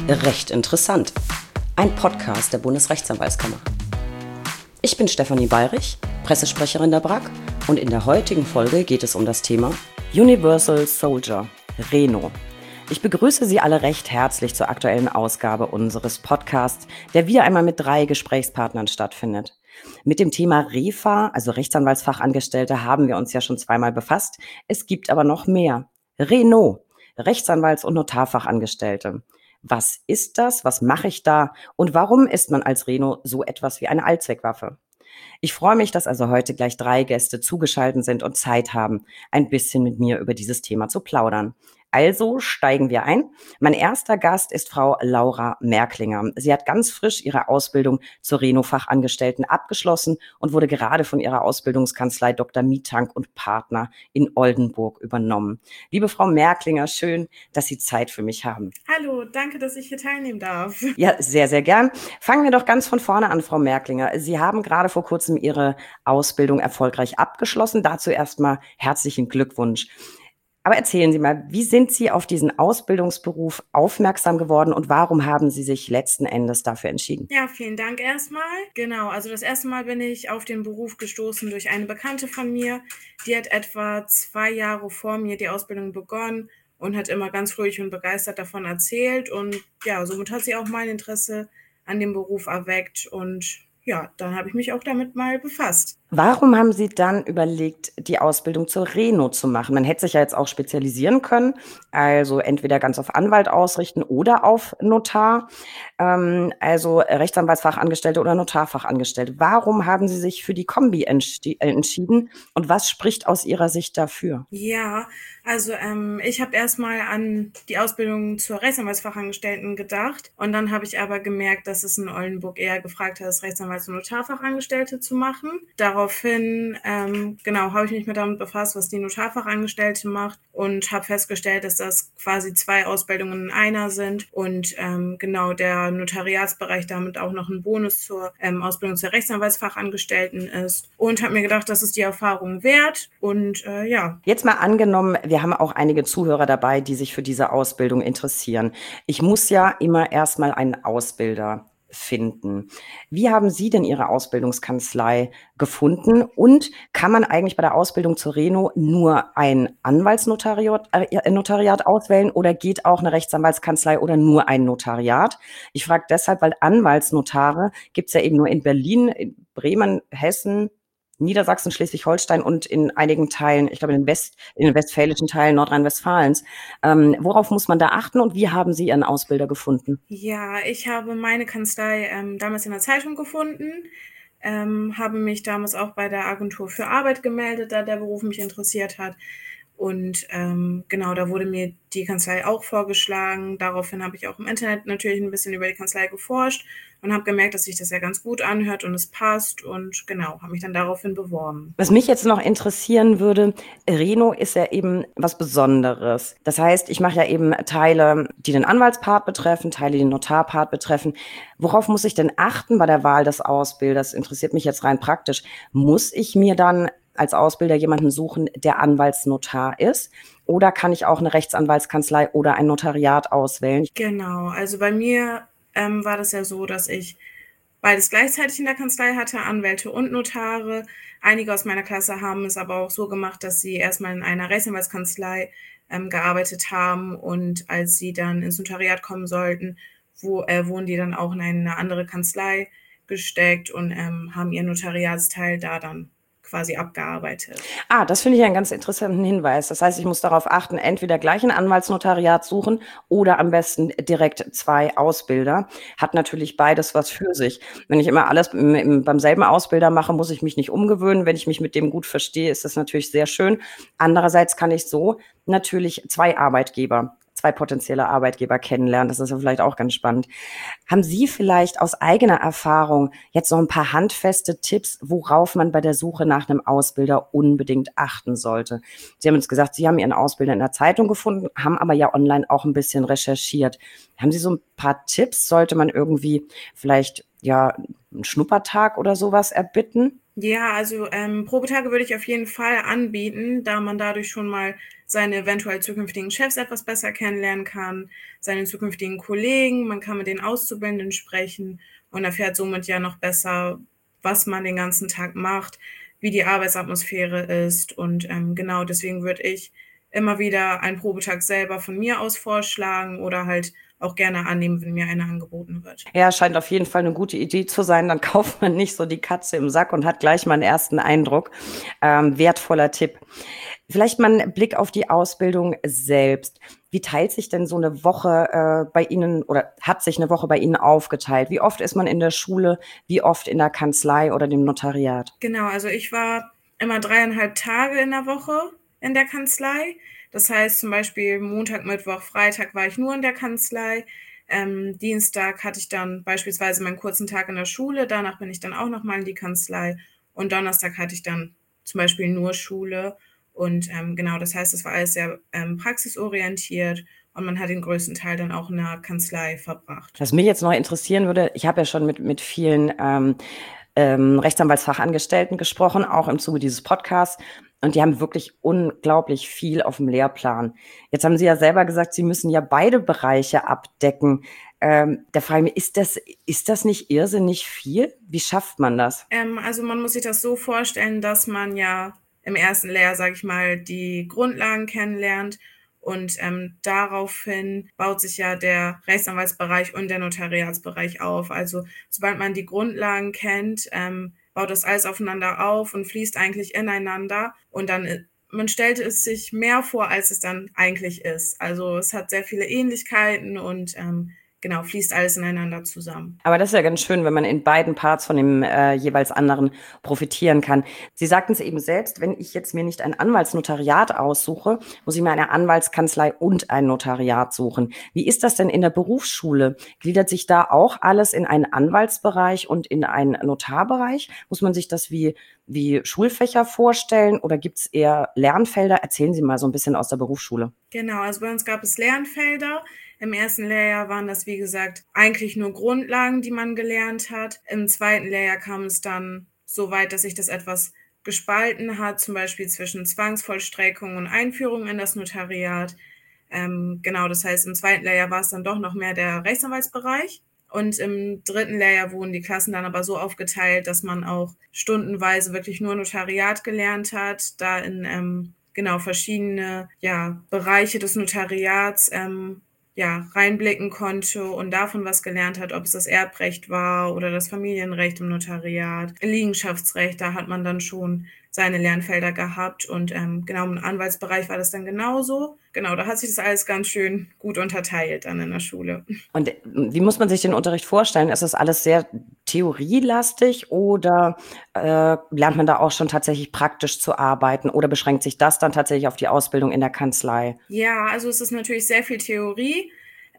Recht interessant. Ein Podcast der Bundesrechtsanwaltskammer. Ich bin Stefanie Bayrich, Pressesprecherin der BRAG, und in der heutigen Folge geht es um das Thema Universal Soldier, Reno. Ich begrüße Sie alle recht herzlich zur aktuellen Ausgabe unseres Podcasts, der wieder einmal mit 3 Gesprächspartnern stattfindet. Mit dem Thema REFA, also Rechtsanwaltsfachangestellte, haben wir uns ja schon zweimal befasst. Es gibt aber noch mehr. Reno, Rechtsanwalts- und Notarfachangestellte. Was ist das? Was mache ich da? Und warum ist man als Reno so etwas wie eine Allzweckwaffe? Ich freue mich, dass also heute gleich 3 Gäste zugeschaltet sind und Zeit haben, ein bisschen mit mir über dieses Thema zu plaudern. Also steigen wir ein. Mein erster Gast ist Frau Laura Merklinger. Sie hat ganz frisch ihre Ausbildung zur Reno-Fachangestellten abgeschlossen und wurde gerade von ihrer Ausbildungskanzlei Dr. Mietank und Partner in Oldenburg übernommen. Liebe Frau Merklinger, schön, dass Sie Zeit für mich haben. Hallo, danke, dass ich hier teilnehmen darf. Ja, sehr, sehr gern. Fangen wir doch ganz von vorne an, Frau Merklinger. Sie haben gerade vor kurzem Ihre Ausbildung erfolgreich abgeschlossen. Dazu erstmal herzlichen Glückwunsch. Aber erzählen Sie mal, wie sind Sie auf diesen Ausbildungsberuf aufmerksam geworden und warum haben Sie sich letzten Endes dafür entschieden? Ja, vielen Dank erstmal. Genau, also das erste Mal bin ich auf den Beruf gestoßen durch eine Bekannte von mir. Die hat etwa 2 Jahre vor mir die Ausbildung begonnen und hat immer ganz ruhig und begeistert davon erzählt. Und ja, somit hat sie auch mein Interesse an dem Beruf erweckt. Und ja, dann habe ich mich auch damit mal befasst. Warum haben Sie dann überlegt, die Ausbildung zur Reno zu machen? Man hätte sich ja jetzt auch spezialisieren können, also entweder ganz auf Anwalt ausrichten oder auf Notar, also Rechtsanwaltsfachangestellte oder Notarfachangestellte. Warum haben Sie sich für die Kombi entschieden und was spricht aus Ihrer Sicht dafür? Ja, also ich habe erstmal an die Ausbildung zur Rechtsanwaltsfachangestellten gedacht und dann habe ich aber gemerkt, dass es in Oldenburg eher gefragt ist, Rechtsanwalts- und Notarfachangestellte zu machen. Daraufhin, genau, habe ich mich damit befasst, was die Notarfachangestellte macht und habe festgestellt, dass das quasi 2 Ausbildungen in einer sind und genau der Notariatsbereich damit auch noch ein Bonus zur Ausbildung zur Rechtsanwaltsfachangestellten ist und habe mir gedacht, das ist die Erfahrung wert und ja. Jetzt mal angenommen, wir haben auch einige Zuhörer dabei, die sich für diese Ausbildung interessieren. Ich muss ja immer erstmal einen Ausbilder finden. Wie haben Sie denn Ihre Ausbildungskanzlei gefunden? Und kann man eigentlich bei der Ausbildung zur Reno nur ein Notariat auswählen oder geht auch eine Rechtsanwaltskanzlei oder nur ein Notariat? Ich frage deshalb, weil Anwaltsnotare gibt es ja eben nur in Berlin, in Bremen, Hessen, Niedersachsen, Schleswig-Holstein und in einigen Teilen, ich glaube in den westfälischen Teilen Nordrhein-Westfalens. Worauf muss man da achten und wie haben Sie Ihren Ausbilder gefunden? Ja, ich habe meine Kanzlei damals in der Zeitung gefunden, habe mich damals auch bei der Agentur für Arbeit gemeldet, da der Beruf mich interessiert hat. Und genau, da wurde mir die Kanzlei auch vorgeschlagen. Daraufhin habe ich auch im Internet natürlich ein bisschen über die Kanzlei geforscht und habe gemerkt, dass sich das ja ganz gut anhört und es passt. Und genau, habe mich dann daraufhin beworben. Was mich jetzt noch interessieren würde, Reno ist ja eben was Besonderes. Das heißt, ich mache ja eben Teile, die den Anwaltspart betreffen, Teile, die den Notarpart betreffen. Worauf muss ich denn achten bei der Wahl des Ausbilders? Interessiert mich jetzt rein praktisch. Muss ich mir dann als Ausbilder jemanden suchen, der Anwaltsnotar ist? Oder kann ich auch eine Rechtsanwaltskanzlei oder ein Notariat auswählen? Genau, also bei mir war das ja so, dass ich beides gleichzeitig in der Kanzlei hatte, Anwälte und Notare. Einige aus meiner Klasse haben es aber auch so gemacht, dass sie erstmal in einer Rechtsanwaltskanzlei gearbeitet haben und als sie dann ins Notariat kommen sollten, wurden die dann auch in eine andere Kanzlei gesteckt und haben ihren Notariatsteil da dann quasi abgearbeitet. Das finde ich einen ganz interessanten Hinweis. Das heißt, ich muss darauf achten, entweder gleich ein Anwaltsnotariat suchen oder am besten direkt 2 Ausbilder. Hat natürlich beides was für sich. Wenn ich immer alles beim selben Ausbilder mache, muss ich mich nicht umgewöhnen. Wenn ich mich mit dem gut verstehe, ist das natürlich sehr schön. Andererseits kann ich so natürlich 2 potenzielle Arbeitgeber kennenlernen. Das ist ja vielleicht auch ganz spannend. Haben Sie vielleicht aus eigener Erfahrung jetzt noch ein paar handfeste Tipps, worauf man bei der Suche nach einem Ausbilder unbedingt achten sollte? Sie haben uns gesagt, Sie haben Ihren Ausbilder in der Zeitung gefunden, haben aber ja online auch ein bisschen recherchiert. Haben Sie so ein paar Tipps? Sollte man irgendwie vielleicht, ja, 'n Schnuppertag oder sowas erbitten? Ja, also Probetage würde ich auf jeden Fall anbieten, da man dadurch schon mal seine eventuell zukünftigen Chefs etwas besser kennenlernen kann, seine zukünftigen Kollegen, man kann mit den Auszubildenden sprechen und erfährt somit ja noch besser, was man den ganzen Tag macht, wie die Arbeitsatmosphäre ist und genau deswegen würde ich immer wieder einen Probetag selber von mir aus vorschlagen oder halt auch gerne annehmen, wenn mir einer angeboten wird. Ja, scheint auf jeden Fall eine gute Idee zu sein. Dann kauft man nicht so die Katze im Sack und hat gleich mal einen ersten Eindruck. Wertvoller Tipp. Vielleicht mal ein Blick auf die Ausbildung selbst. Wie teilt sich denn so eine Woche bei Ihnen oder hat sich eine Woche bei Ihnen aufgeteilt? Wie oft ist man in der Schule? Wie oft in der Kanzlei oder dem Notariat? Genau, also ich war immer 3,5 Tage in der Woche in der Kanzlei. Das heißt zum Beispiel Montag, Mittwoch, Freitag war ich nur in der Kanzlei. Dienstag hatte ich dann beispielsweise meinen kurzen Tag in der Schule. Danach bin ich dann auch nochmal in die Kanzlei. Und Donnerstag hatte ich dann zum Beispiel nur Schule. Und genau, das heißt, es war alles sehr praxisorientiert und man hat den größten Teil dann auch in der Kanzlei verbracht. Was mich jetzt noch interessieren würde, ich habe ja schon mit vielen Rechtsanwaltsfachangestellten gesprochen, auch im Zuge dieses Podcasts. Und die haben wirklich unglaublich viel auf dem Lehrplan. Jetzt haben Sie ja selber gesagt, Sie müssen ja beide Bereiche abdecken. Da frage ich mich, ist das nicht irrsinnig viel? Wie schafft man das? Also man muss sich das so vorstellen, dass man ja im ersten Lehrjahr, sage ich mal, die Grundlagen kennenlernt und daraufhin baut sich ja der Rechtsanwaltsbereich und der Notariatsbereich auf. Also sobald man die Grundlagen kennt, baut das alles aufeinander auf und fließt eigentlich ineinander und dann man stellt es sich mehr vor, als es dann eigentlich ist. Also es hat sehr viele Ähnlichkeiten und genau, fließt alles ineinander zusammen. Aber das ist ja ganz schön, wenn man in beiden Parts von dem jeweils anderen profitieren kann. Sie sagten es eben selbst, wenn ich jetzt mir nicht ein Anwaltsnotariat aussuche, muss ich mir eine Anwaltskanzlei und ein Notariat suchen. Wie ist das denn in der Berufsschule? Gliedert sich da auch alles in einen Anwaltsbereich und in einen Notarbereich? Muss man sich das wie Schulfächer vorstellen oder gibt es eher Lernfelder? Erzählen Sie mal so ein bisschen aus der Berufsschule. Genau, also bei uns gab es Lernfelder. Im ersten Lehrjahr waren das, wie gesagt, eigentlich nur Grundlagen, die man gelernt hat. Im zweiten Lehrjahr kam es dann so weit, dass sich das etwas gespalten hat, zum Beispiel zwischen Zwangsvollstreckung und Einführung in das Notariat. Genau, das heißt, im zweiten Lehrjahr war es dann doch noch mehr der Rechtsanwaltsbereich. Und im dritten Lehrjahr wurden die Klassen dann aber so aufgeteilt, dass man auch stundenweise wirklich nur Notariat gelernt hat, da in genau verschiedene Bereiche des Notariats reinblicken konnte und davon was gelernt hat, ob es das Erbrecht war oder das Familienrecht im Notariat, Liegenschaftsrecht, da hat man dann schon seine Lernfelder gehabt und genau im Anwaltsbereich war das dann genauso. Genau, da hat sich das alles ganz schön gut unterteilt dann in der Schule. Und wie muss man sich den Unterricht vorstellen? Ist das alles sehr theorielastig oder lernt man da auch schon tatsächlich praktisch zu arbeiten oder beschränkt sich das dann tatsächlich auf die Ausbildung in der Kanzlei? Ja, also es ist natürlich sehr viel Theorie.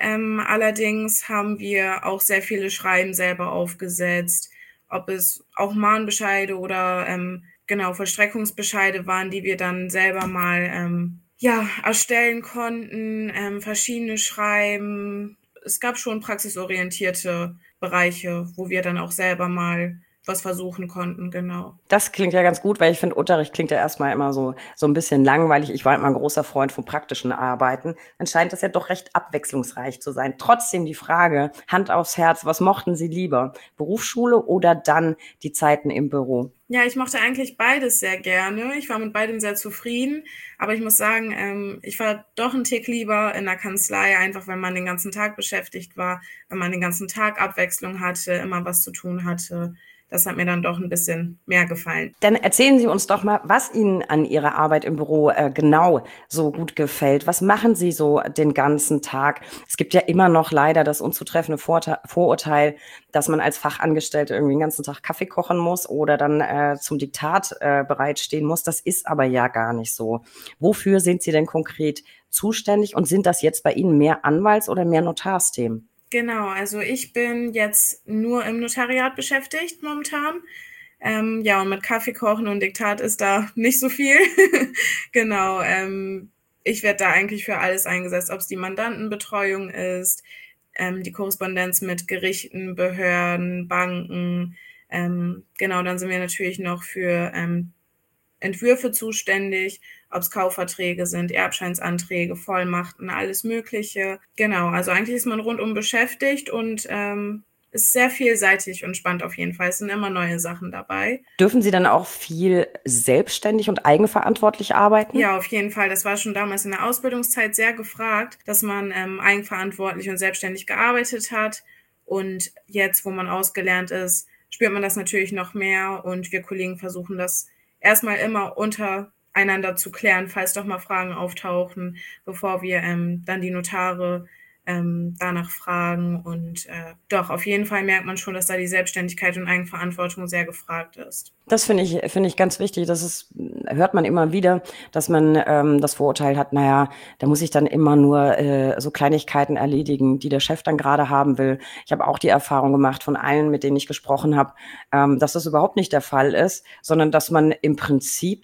Allerdings haben wir auch sehr viele Schreiben selber aufgesetzt, ob es auch Mahnbescheide oder genau Vollstreckungsbescheide waren, die wir dann selber mal erstellen konnten, verschiedene Schreiben. Es gab schon praxisorientierte Bereiche, wo wir dann auch selber mal was versuchen konnten, genau. Das klingt ja ganz gut, weil ich finde, Unterricht klingt ja erstmal immer so ein bisschen langweilig. Ich war immer ein großer Freund von praktischen Arbeiten. Dann scheint das ja doch recht abwechslungsreich zu sein. Trotzdem die Frage, Hand aufs Herz, was mochten Sie lieber? Berufsschule oder dann die Zeiten im Büro? Ja, ich mochte eigentlich beides sehr gerne. Ich war mit beidem sehr zufrieden. Aber ich muss sagen, ich war doch ein Tick lieber in der Kanzlei, einfach wenn man den ganzen Tag beschäftigt war, wenn man den ganzen Tag Abwechslung hatte, immer was zu tun hatte. Das hat mir dann doch ein bisschen mehr gefallen. Dann erzählen Sie uns doch mal, was Ihnen an Ihrer Arbeit im Büro genau so gut gefällt. Was machen Sie so den ganzen Tag? Es gibt ja immer noch leider das unzutreffende Vorurteil, dass man als Fachangestellte irgendwie den ganzen Tag Kaffee kochen muss oder dann zum Diktat bereitstehen muss. Das ist aber ja gar nicht so. Wofür sind Sie denn konkret zuständig und sind das jetzt bei Ihnen mehr Anwalts- oder mehr Notarsthemen? Genau, also ich bin jetzt nur im Notariat beschäftigt momentan. Und mit Kaffee kochen und Diktat ist da nicht so viel. Genau, ich werde da eigentlich für alles eingesetzt, ob es die Mandantenbetreuung ist, die Korrespondenz mit Gerichten, Behörden, Banken. Genau, dann sind wir natürlich noch für Entwürfe zuständig ob es Kaufverträge sind, Erbscheinsanträge, Vollmachten, alles Mögliche. Genau, also eigentlich ist man rundum beschäftigt und ist sehr vielseitig und spannend auf jeden Fall. Es sind immer neue Sachen dabei. Dürfen Sie dann auch viel selbstständig und eigenverantwortlich arbeiten? Ja, auf jeden Fall. Das war schon damals in der Ausbildungszeit sehr gefragt, dass man eigenverantwortlich und selbstständig gearbeitet hat. Und jetzt, wo man ausgelernt ist, spürt man das natürlich noch mehr. Und wir Kollegen versuchen das erstmal immer untereinander zu klären, falls doch mal Fragen auftauchen, bevor wir dann die Notare danach fragen. Und doch, auf jeden Fall merkt man schon, dass da die Selbstständigkeit und Eigenverantwortung sehr gefragt ist. Das finde ich ganz wichtig. Hört man immer wieder, dass man das Vorurteil hat, naja, da muss ich dann immer nur so Kleinigkeiten erledigen, die der Chef dann gerade haben will. Ich habe auch die Erfahrung gemacht von allen, mit denen ich gesprochen habe, dass das überhaupt nicht der Fall ist, sondern dass man im Prinzip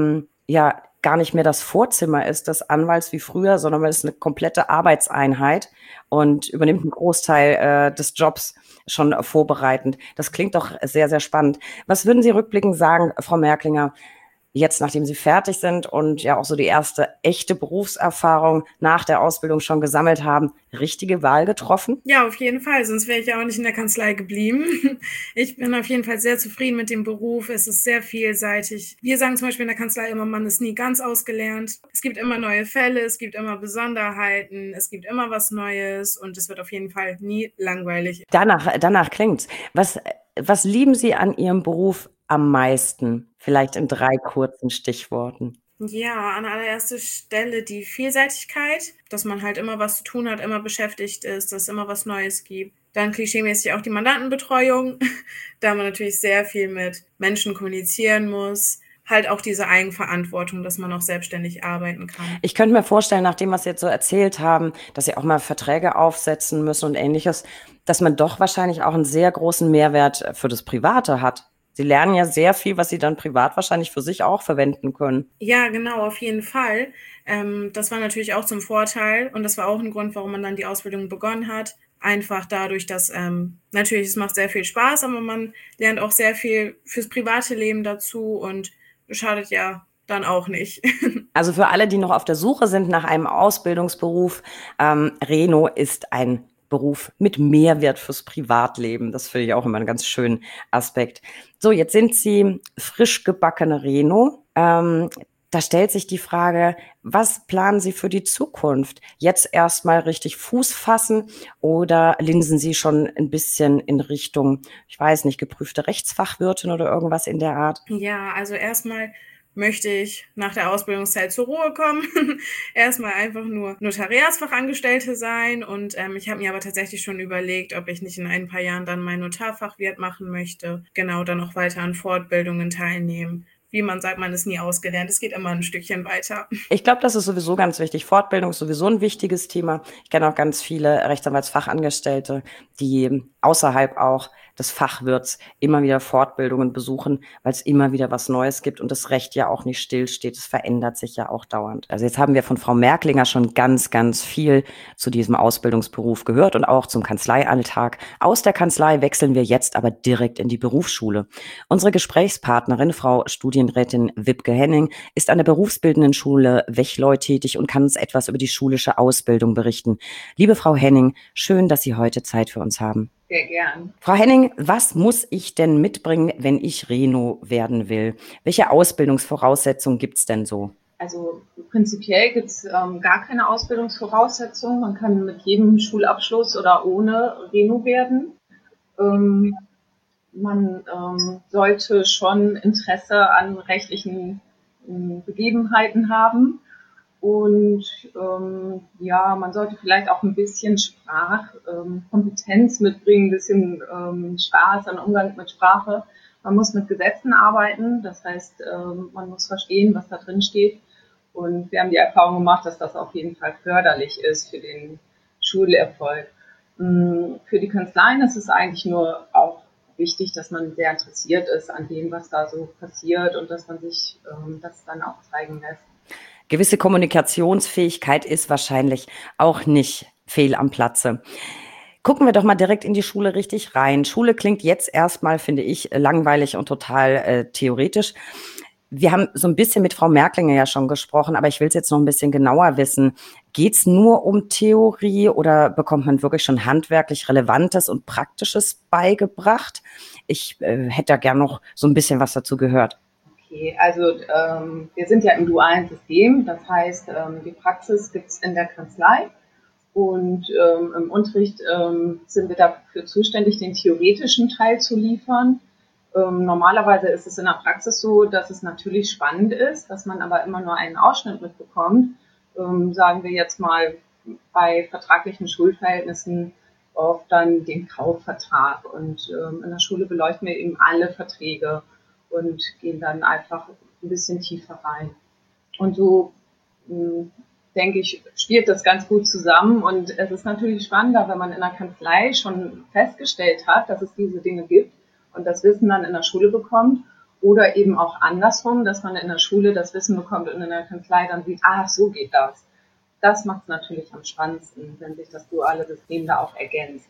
ja gar nicht mehr das Vorzimmer ist des Anwalts wie früher, sondern man ist eine komplette Arbeitseinheit und übernimmt einen Großteil des Jobs schon vorbereitend. Das klingt doch sehr, sehr spannend. Was würden Sie rückblickend sagen, Frau Merklinger, jetzt, nachdem Sie fertig sind und ja auch so die erste echte Berufserfahrung nach der Ausbildung schon gesammelt haben, richtige Wahl getroffen? Ja, auf jeden Fall, sonst wäre ich ja auch nicht in der Kanzlei geblieben. Ich bin auf jeden Fall sehr zufrieden mit dem Beruf. Es ist sehr vielseitig. Wir sagen zum Beispiel in der Kanzlei immer, man ist nie ganz ausgelernt. Es gibt immer neue Fälle, es gibt immer Besonderheiten, es gibt immer was Neues und es wird auf jeden Fall nie langweilig. Danach klingt's. Was lieben Sie an Ihrem Beruf am meisten? Vielleicht in 3 kurzen Stichworten. Ja, an allererster Stelle die Vielseitigkeit, dass man halt immer was zu tun hat, immer beschäftigt ist, dass es immer was Neues gibt. Dann klischeemäßig auch die Mandantenbetreuung, da man natürlich sehr viel mit Menschen kommunizieren muss. Halt auch diese Eigenverantwortung, dass man auch selbstständig arbeiten kann. Ich könnte mir vorstellen, nach dem, was Sie jetzt so erzählt haben, dass Sie auch mal Verträge aufsetzen müssen und Ähnliches, dass man doch wahrscheinlich auch einen sehr großen Mehrwert für das Private hat. Sie lernen ja sehr viel, was Sie dann privat wahrscheinlich für sich auch verwenden können. Ja, genau, auf jeden Fall. Das war natürlich auch zum Vorteil und das war auch ein Grund, warum man dann die Ausbildung begonnen hat. Einfach dadurch, dass natürlich, es macht sehr viel Spaß, aber man lernt auch sehr viel fürs private Leben dazu und schadet ja dann auch nicht. Also für alle, die noch auf der Suche sind nach einem Ausbildungsberuf, Reno ist ein Beruf mit Mehrwert fürs Privatleben. Das finde ich auch immer einen ganz schönen Aspekt. So, jetzt sind Sie frisch gebackene Reno. Da stellt sich die Frage, was planen Sie für die Zukunft? Jetzt erstmal richtig Fuß fassen oder linsen Sie schon ein bisschen in Richtung, ich weiß nicht, geprüfte Rechtsfachwirtin oder irgendwas in der Art? Ja, also erstmal möchte ich nach der Ausbildungszeit zur Ruhe kommen. Erstmal einfach nur Notariatsfachangestellte sein und ich habe mir aber tatsächlich schon überlegt, ob ich nicht in ein paar Jahren dann mein Notarfachwirt machen möchte. Genau, dann auch weiter an Fortbildungen teilnehmen. Wie man sagt, man ist nie ausgelernt. Es geht immer ein Stückchen weiter. Ich glaube, das ist sowieso ganz wichtig. Fortbildung ist sowieso ein wichtiges Thema. Ich kenne auch ganz viele Rechtsanwaltsfachangestellte, die außerhalb auch des Fachwirts immer wieder Fortbildungen besuchen, weil es immer wieder was Neues gibt und das Recht ja auch nicht stillsteht. Es verändert sich ja auch dauernd. Also jetzt haben wir von Frau Merklinger schon ganz, ganz viel zu diesem Ausbildungsberuf gehört und auch zum Kanzleialltag. Aus der Kanzlei wechseln wir jetzt aber direkt in die Berufsschule. Unsere Gesprächspartnerin, Frau Studienrätin Wibke Henning, ist an der berufsbildenden Schule Wechleu tätig und kann uns etwas über die schulische Ausbildung berichten. Liebe Frau Henning, schön, dass Sie heute Zeit für uns haben. Sehr gern. Frau Henning, was muss ich denn mitbringen, wenn ich Reno werden will? Welche Ausbildungsvoraussetzungen gibt's denn so? Also prinzipiell gibt's gar keine Ausbildungsvoraussetzungen. Man kann mit jedem Schulabschluss oder ohne Reno werden. Man sollte schon Interesse an rechtlichen Begebenheiten haben. Und man sollte vielleicht auch ein bisschen Sprachkompetenz mitbringen, ein bisschen Spaß an Umgang mit Sprache. Man muss mit Gesetzen arbeiten, das heißt, man muss verstehen, was da drin steht. Und wir haben die Erfahrung gemacht, dass das auf jeden Fall förderlich ist für den Schulerfolg. Für die Kanzleien ist es eigentlich nur auch wichtig, dass man sehr interessiert ist an dem, was da so passiert und dass man sich das dann auch zeigen lässt. Gewisse Kommunikationsfähigkeit ist wahrscheinlich auch nicht fehl am Platze. Gucken wir doch mal direkt in die Schule richtig rein. Schule klingt jetzt erstmal, finde ich, langweilig und total theoretisch. Wir haben so ein bisschen mit Frau Merklinger ja schon gesprochen, aber ich will es jetzt noch ein bisschen genauer wissen. Geht es nur um Theorie oder bekommt man wirklich schon handwerklich Relevantes und Praktisches beigebracht? Ich hätte da gern noch so ein bisschen was dazu gehört. Okay, also wir sind ja im dualen System, das heißt, die Praxis gibt es in der Kanzlei und im Unterricht sind wir dafür zuständig, den theoretischen Teil zu liefern. Normalerweise ist es in der Praxis so, dass es natürlich spannend ist, dass man aber immer nur einen Ausschnitt mitbekommt. Sagen wir jetzt mal bei vertraglichen Schuldverhältnissen oft dann den Kaufvertrag. Und in der Schule beleuchten wir eben alle Verträge und gehen dann einfach ein bisschen tiefer rein. Und so denke ich, spielt das ganz gut zusammen. Und es ist natürlich spannender, wenn man in der Kanzlei schon festgestellt hat, dass es diese Dinge gibt und das Wissen dann in der Schule bekommt. Oder eben auch andersrum, dass man in der Schule das Wissen bekommt und in der Kanzlei dann sieht, ach, so geht das. Das macht es natürlich am spannendsten, wenn sich das duale System da auch ergänzt.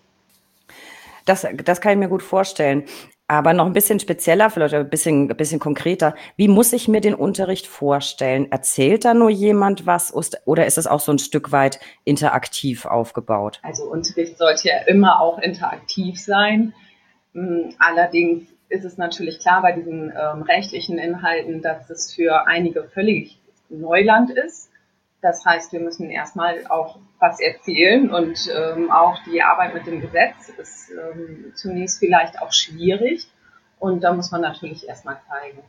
Das kann ich mir gut vorstellen. Aber noch ein bisschen spezieller, vielleicht ein bisschen konkreter. Wie muss ich mir den Unterricht vorstellen? Erzählt da nur jemand was oder ist es auch so ein Stück weit interaktiv aufgebaut? Also Unterricht sollte ja immer auch interaktiv sein. Allerdings ist es natürlich klar bei diesen rechtlichen Inhalten, dass es für einige völlig Neuland ist. Das heißt, wir müssen erstmal auch was erzählen und auch die Arbeit mit dem Gesetz ist zunächst vielleicht auch schwierig und da muss man natürlich erstmal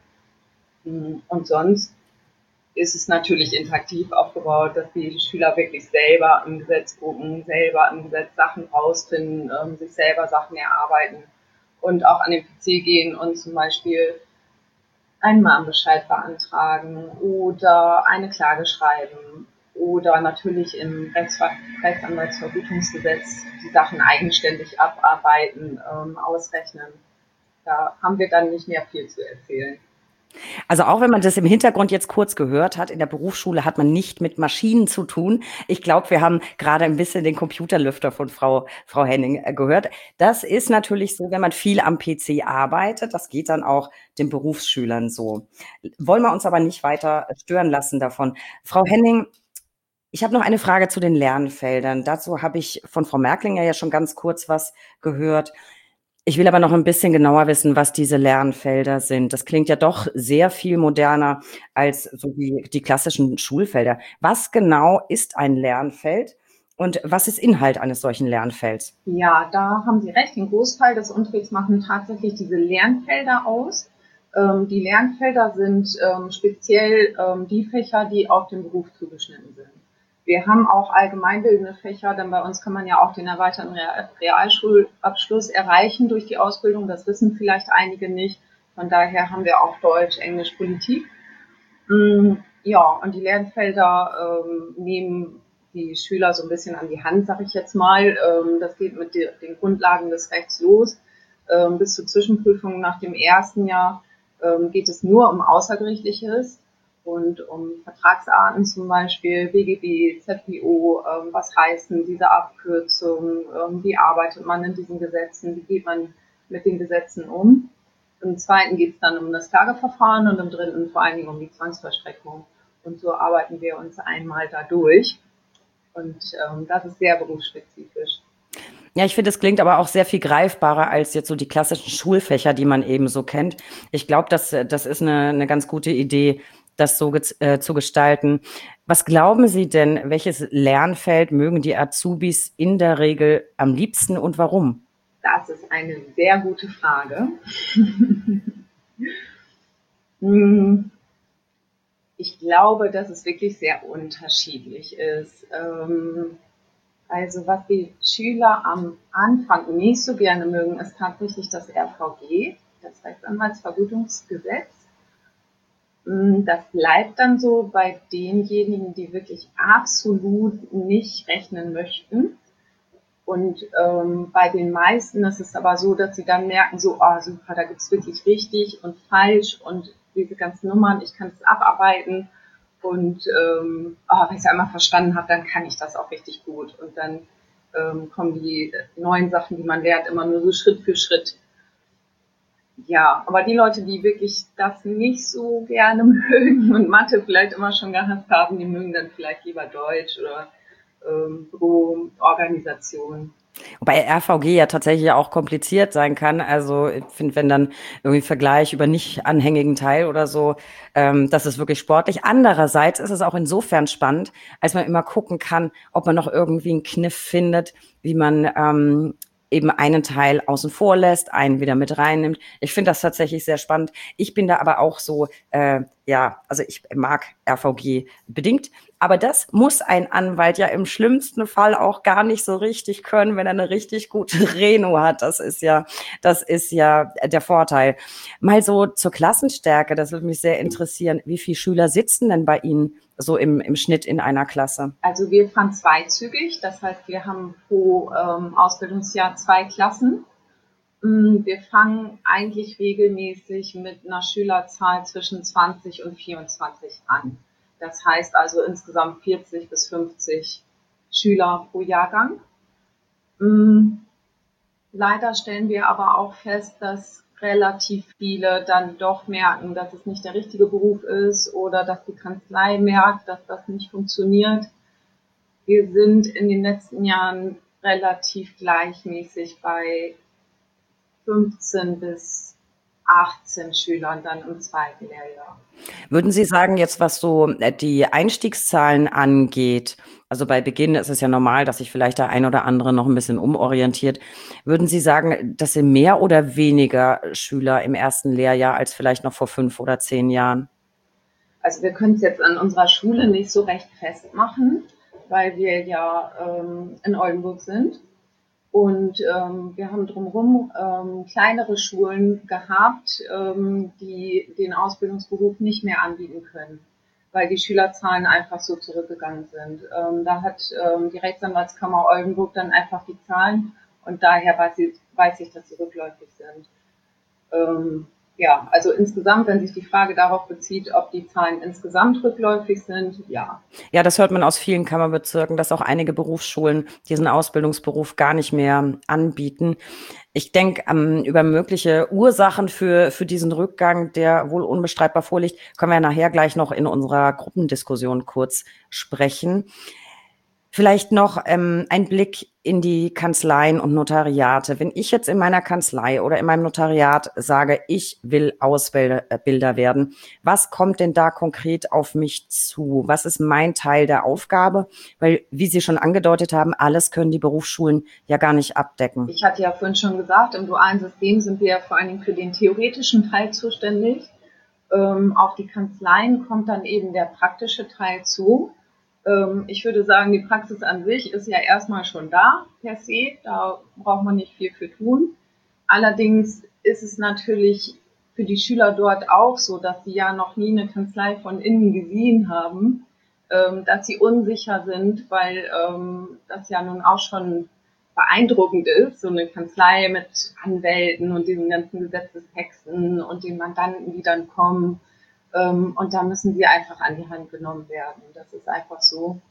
zeigen. Und sonst ist es natürlich interaktiv aufgebaut, dass die Schüler wirklich selber im Gesetz gucken, selber im Gesetz Sachen rausfinden, sich selber Sachen erarbeiten und auch an den PC gehen und zum Beispiel einen Mahnbescheid beantragen oder eine Klage schreiben oder natürlich im Rechtsanwaltsvergütungsgesetz die Sachen eigenständig abarbeiten, ausrechnen. Da haben wir dann nicht mehr viel zu erzählen. Also auch wenn man das im Hintergrund jetzt kurz gehört hat, in der Berufsschule hat man nicht mit Maschinen zu tun. Ich glaube, wir haben gerade ein bisschen den Computerlüfter von Frau Henning gehört. Das ist natürlich so, wenn man viel am PC arbeitet. Das geht dann auch den Berufsschülern so. Wollen wir uns aber nicht weiter stören lassen davon. Frau Henning, ich habe noch eine Frage zu den Lernfeldern. Dazu habe ich von Frau Merklinger ja schon ganz kurz was gehört. Ich will aber noch ein bisschen genauer wissen, was diese Lernfelder sind. Das klingt ja doch sehr viel moderner als so die klassischen Schulfelder. Was genau ist ein Lernfeld und was ist Inhalt eines solchen Lernfelds? Ja, da haben Sie recht. Den Großteil des Unterrichts machen tatsächlich diese Lernfelder aus. Die Lernfelder sind speziell die Fächer, die auf den Beruf zugeschnitten sind. Wir haben auch allgemeinbildende Fächer, denn bei uns kann man ja auch den erweiterten Realschulabschluss erreichen durch die Ausbildung. Das wissen vielleicht einige nicht. Von daher haben wir auch Deutsch, Englisch, Politik. Ja, und die Lernfelder nehmen die Schüler so ein bisschen an die Hand, sag ich jetzt mal. Das geht mit den Grundlagen des Rechts los. Bis zur Zwischenprüfung nach dem ersten Jahr geht es nur um Außergerichtliches und um Vertragsarten zum Beispiel, BGB, ZPO, was heißen diese Abkürzungen, wie arbeitet man in diesen Gesetzen, wie geht man mit den Gesetzen um. Im zweiten geht es dann um das Klageverfahren und im dritten vor allen Dingen um die Zwangsvollstreckung. Und so arbeiten wir uns einmal da durch. Und das ist sehr berufsspezifisch. Ja, ich finde, es klingt aber auch sehr viel greifbarer als jetzt so die klassischen Schulfächer, die man eben so kennt. Ich glaube, das ist eine ganz gute Idee, das so zu gestalten. Was glauben Sie denn, welches Lernfeld mögen die Azubis in der Regel am liebsten und warum? Das ist eine sehr gute Frage. Ich glaube, dass es wirklich sehr unterschiedlich ist. Also was die Schüler am Anfang nicht so gerne mögen, ist tatsächlich das RVG, das Rechtsanwaltsvergütungsgesetz. Das bleibt dann so bei denjenigen, die wirklich absolut nicht rechnen möchten. Und bei den meisten ist es aber so, dass sie dann merken, so, oh super, da gibt's wirklich richtig und falsch und diese ganzen Nummern, ich kann es abarbeiten. Und wenn ich es einmal verstanden habe, dann kann ich das auch richtig gut. Und dann kommen die neuen Sachen, die man lernt, immer nur so Schritt für Schritt. Ja, aber die Leute, die wirklich das nicht so gerne mögen und Mathe vielleicht immer schon gehasst haben, die mögen dann vielleicht lieber Deutsch oder Büro, Organisation. Wobei RVG ja tatsächlich auch kompliziert sein kann. Also ich finde, wenn dann irgendwie Vergleich über nicht anhängigen Teil oder so, das ist wirklich sportlich. Andererseits ist es auch insofern spannend, als man immer gucken kann, ob man noch irgendwie einen Kniff findet, wie man eben einen Teil außen vor lässt, einen wieder mit reinnimmt. Ich finde das tatsächlich sehr spannend. Ich bin da aber auch so, also ich mag RVG bedingt. Aber das muss ein Anwalt ja im schlimmsten Fall auch gar nicht so richtig können, wenn er eine richtig gute Reno hat. Das ist ja der Vorteil. Mal so zur Klassenstärke, das würde mich sehr interessieren. Wie viele Schüler sitzen denn bei Ihnen so im Schnitt in einer Klasse? Also wir fahren zweizügig, das heißt, wir haben pro Ausbildungsjahr 2 Klassen. Wir fangen eigentlich regelmäßig mit einer Schülerzahl zwischen 20 und 24 an. Das heißt also insgesamt 40 bis 50 Schüler pro Jahrgang. Leider stellen wir aber auch fest, dass relativ viele dann doch merken, dass es nicht der richtige Beruf ist oder dass die Kanzlei merkt, dass das nicht funktioniert. Wir sind in den letzten Jahren relativ gleichmäßig bei 15 bis 18 Schülern dann im zweiten Lehrjahr. Würden Sie sagen, jetzt was so die Einstiegszahlen angeht, also bei Beginn ist es ja normal, dass sich vielleicht der ein oder andere noch ein bisschen umorientiert. Würden Sie sagen, das sind mehr oder weniger Schüler im ersten Lehrjahr als vielleicht noch vor 5 oder 10 Jahren? Also wir können es jetzt an unserer Schule nicht so recht festmachen, weil wir ja in Oldenburg sind. Und wir haben drumherum kleinere Schulen gehabt, die den Ausbildungsberuf nicht mehr anbieten können, weil die Schülerzahlen einfach so zurückgegangen sind. Da hat die Rechtsanwaltskammer Oldenburg dann einfach die Zahlen und daher weiß ich, dass sie rückläufig sind. Ja, also insgesamt, wenn sich die Frage darauf bezieht, ob die Zahlen insgesamt rückläufig sind, ja. Ja, das hört man aus vielen Kammerbezirken, dass auch einige Berufsschulen diesen Ausbildungsberuf gar nicht mehr anbieten. Ich denke, über mögliche Ursachen für diesen Rückgang, der wohl unbestreitbar vorliegt, können wir nachher gleich noch in unserer Gruppendiskussion kurz sprechen. Vielleicht noch ein Blick in die Kanzleien und Notariate. Wenn ich jetzt in meiner Kanzlei oder in meinem Notariat sage, ich will Ausbilder werden, was kommt denn da konkret auf mich zu? Was ist mein Teil der Aufgabe? Weil, wie Sie schon angedeutet haben, alles können die Berufsschulen ja gar nicht abdecken. Ich hatte ja vorhin schon gesagt, im dualen System sind wir ja vor allen Dingen für den theoretischen Teil zuständig. Auf die Kanzleien kommt dann eben der praktische Teil zu. Ich würde sagen, die Praxis an sich ist ja erstmal schon da, per se. Da braucht man nicht viel für tun. Allerdings ist es natürlich für die Schüler dort auch so, dass sie ja noch nie eine Kanzlei von innen gesehen haben, dass sie unsicher sind, weil das ja nun auch schon beeindruckend ist, so eine Kanzlei mit Anwälten und diesen ganzen Gesetzestexten und den Mandanten, die dann kommen. Und da müssen sie einfach an die Hand genommen werden. Das ist einfach so.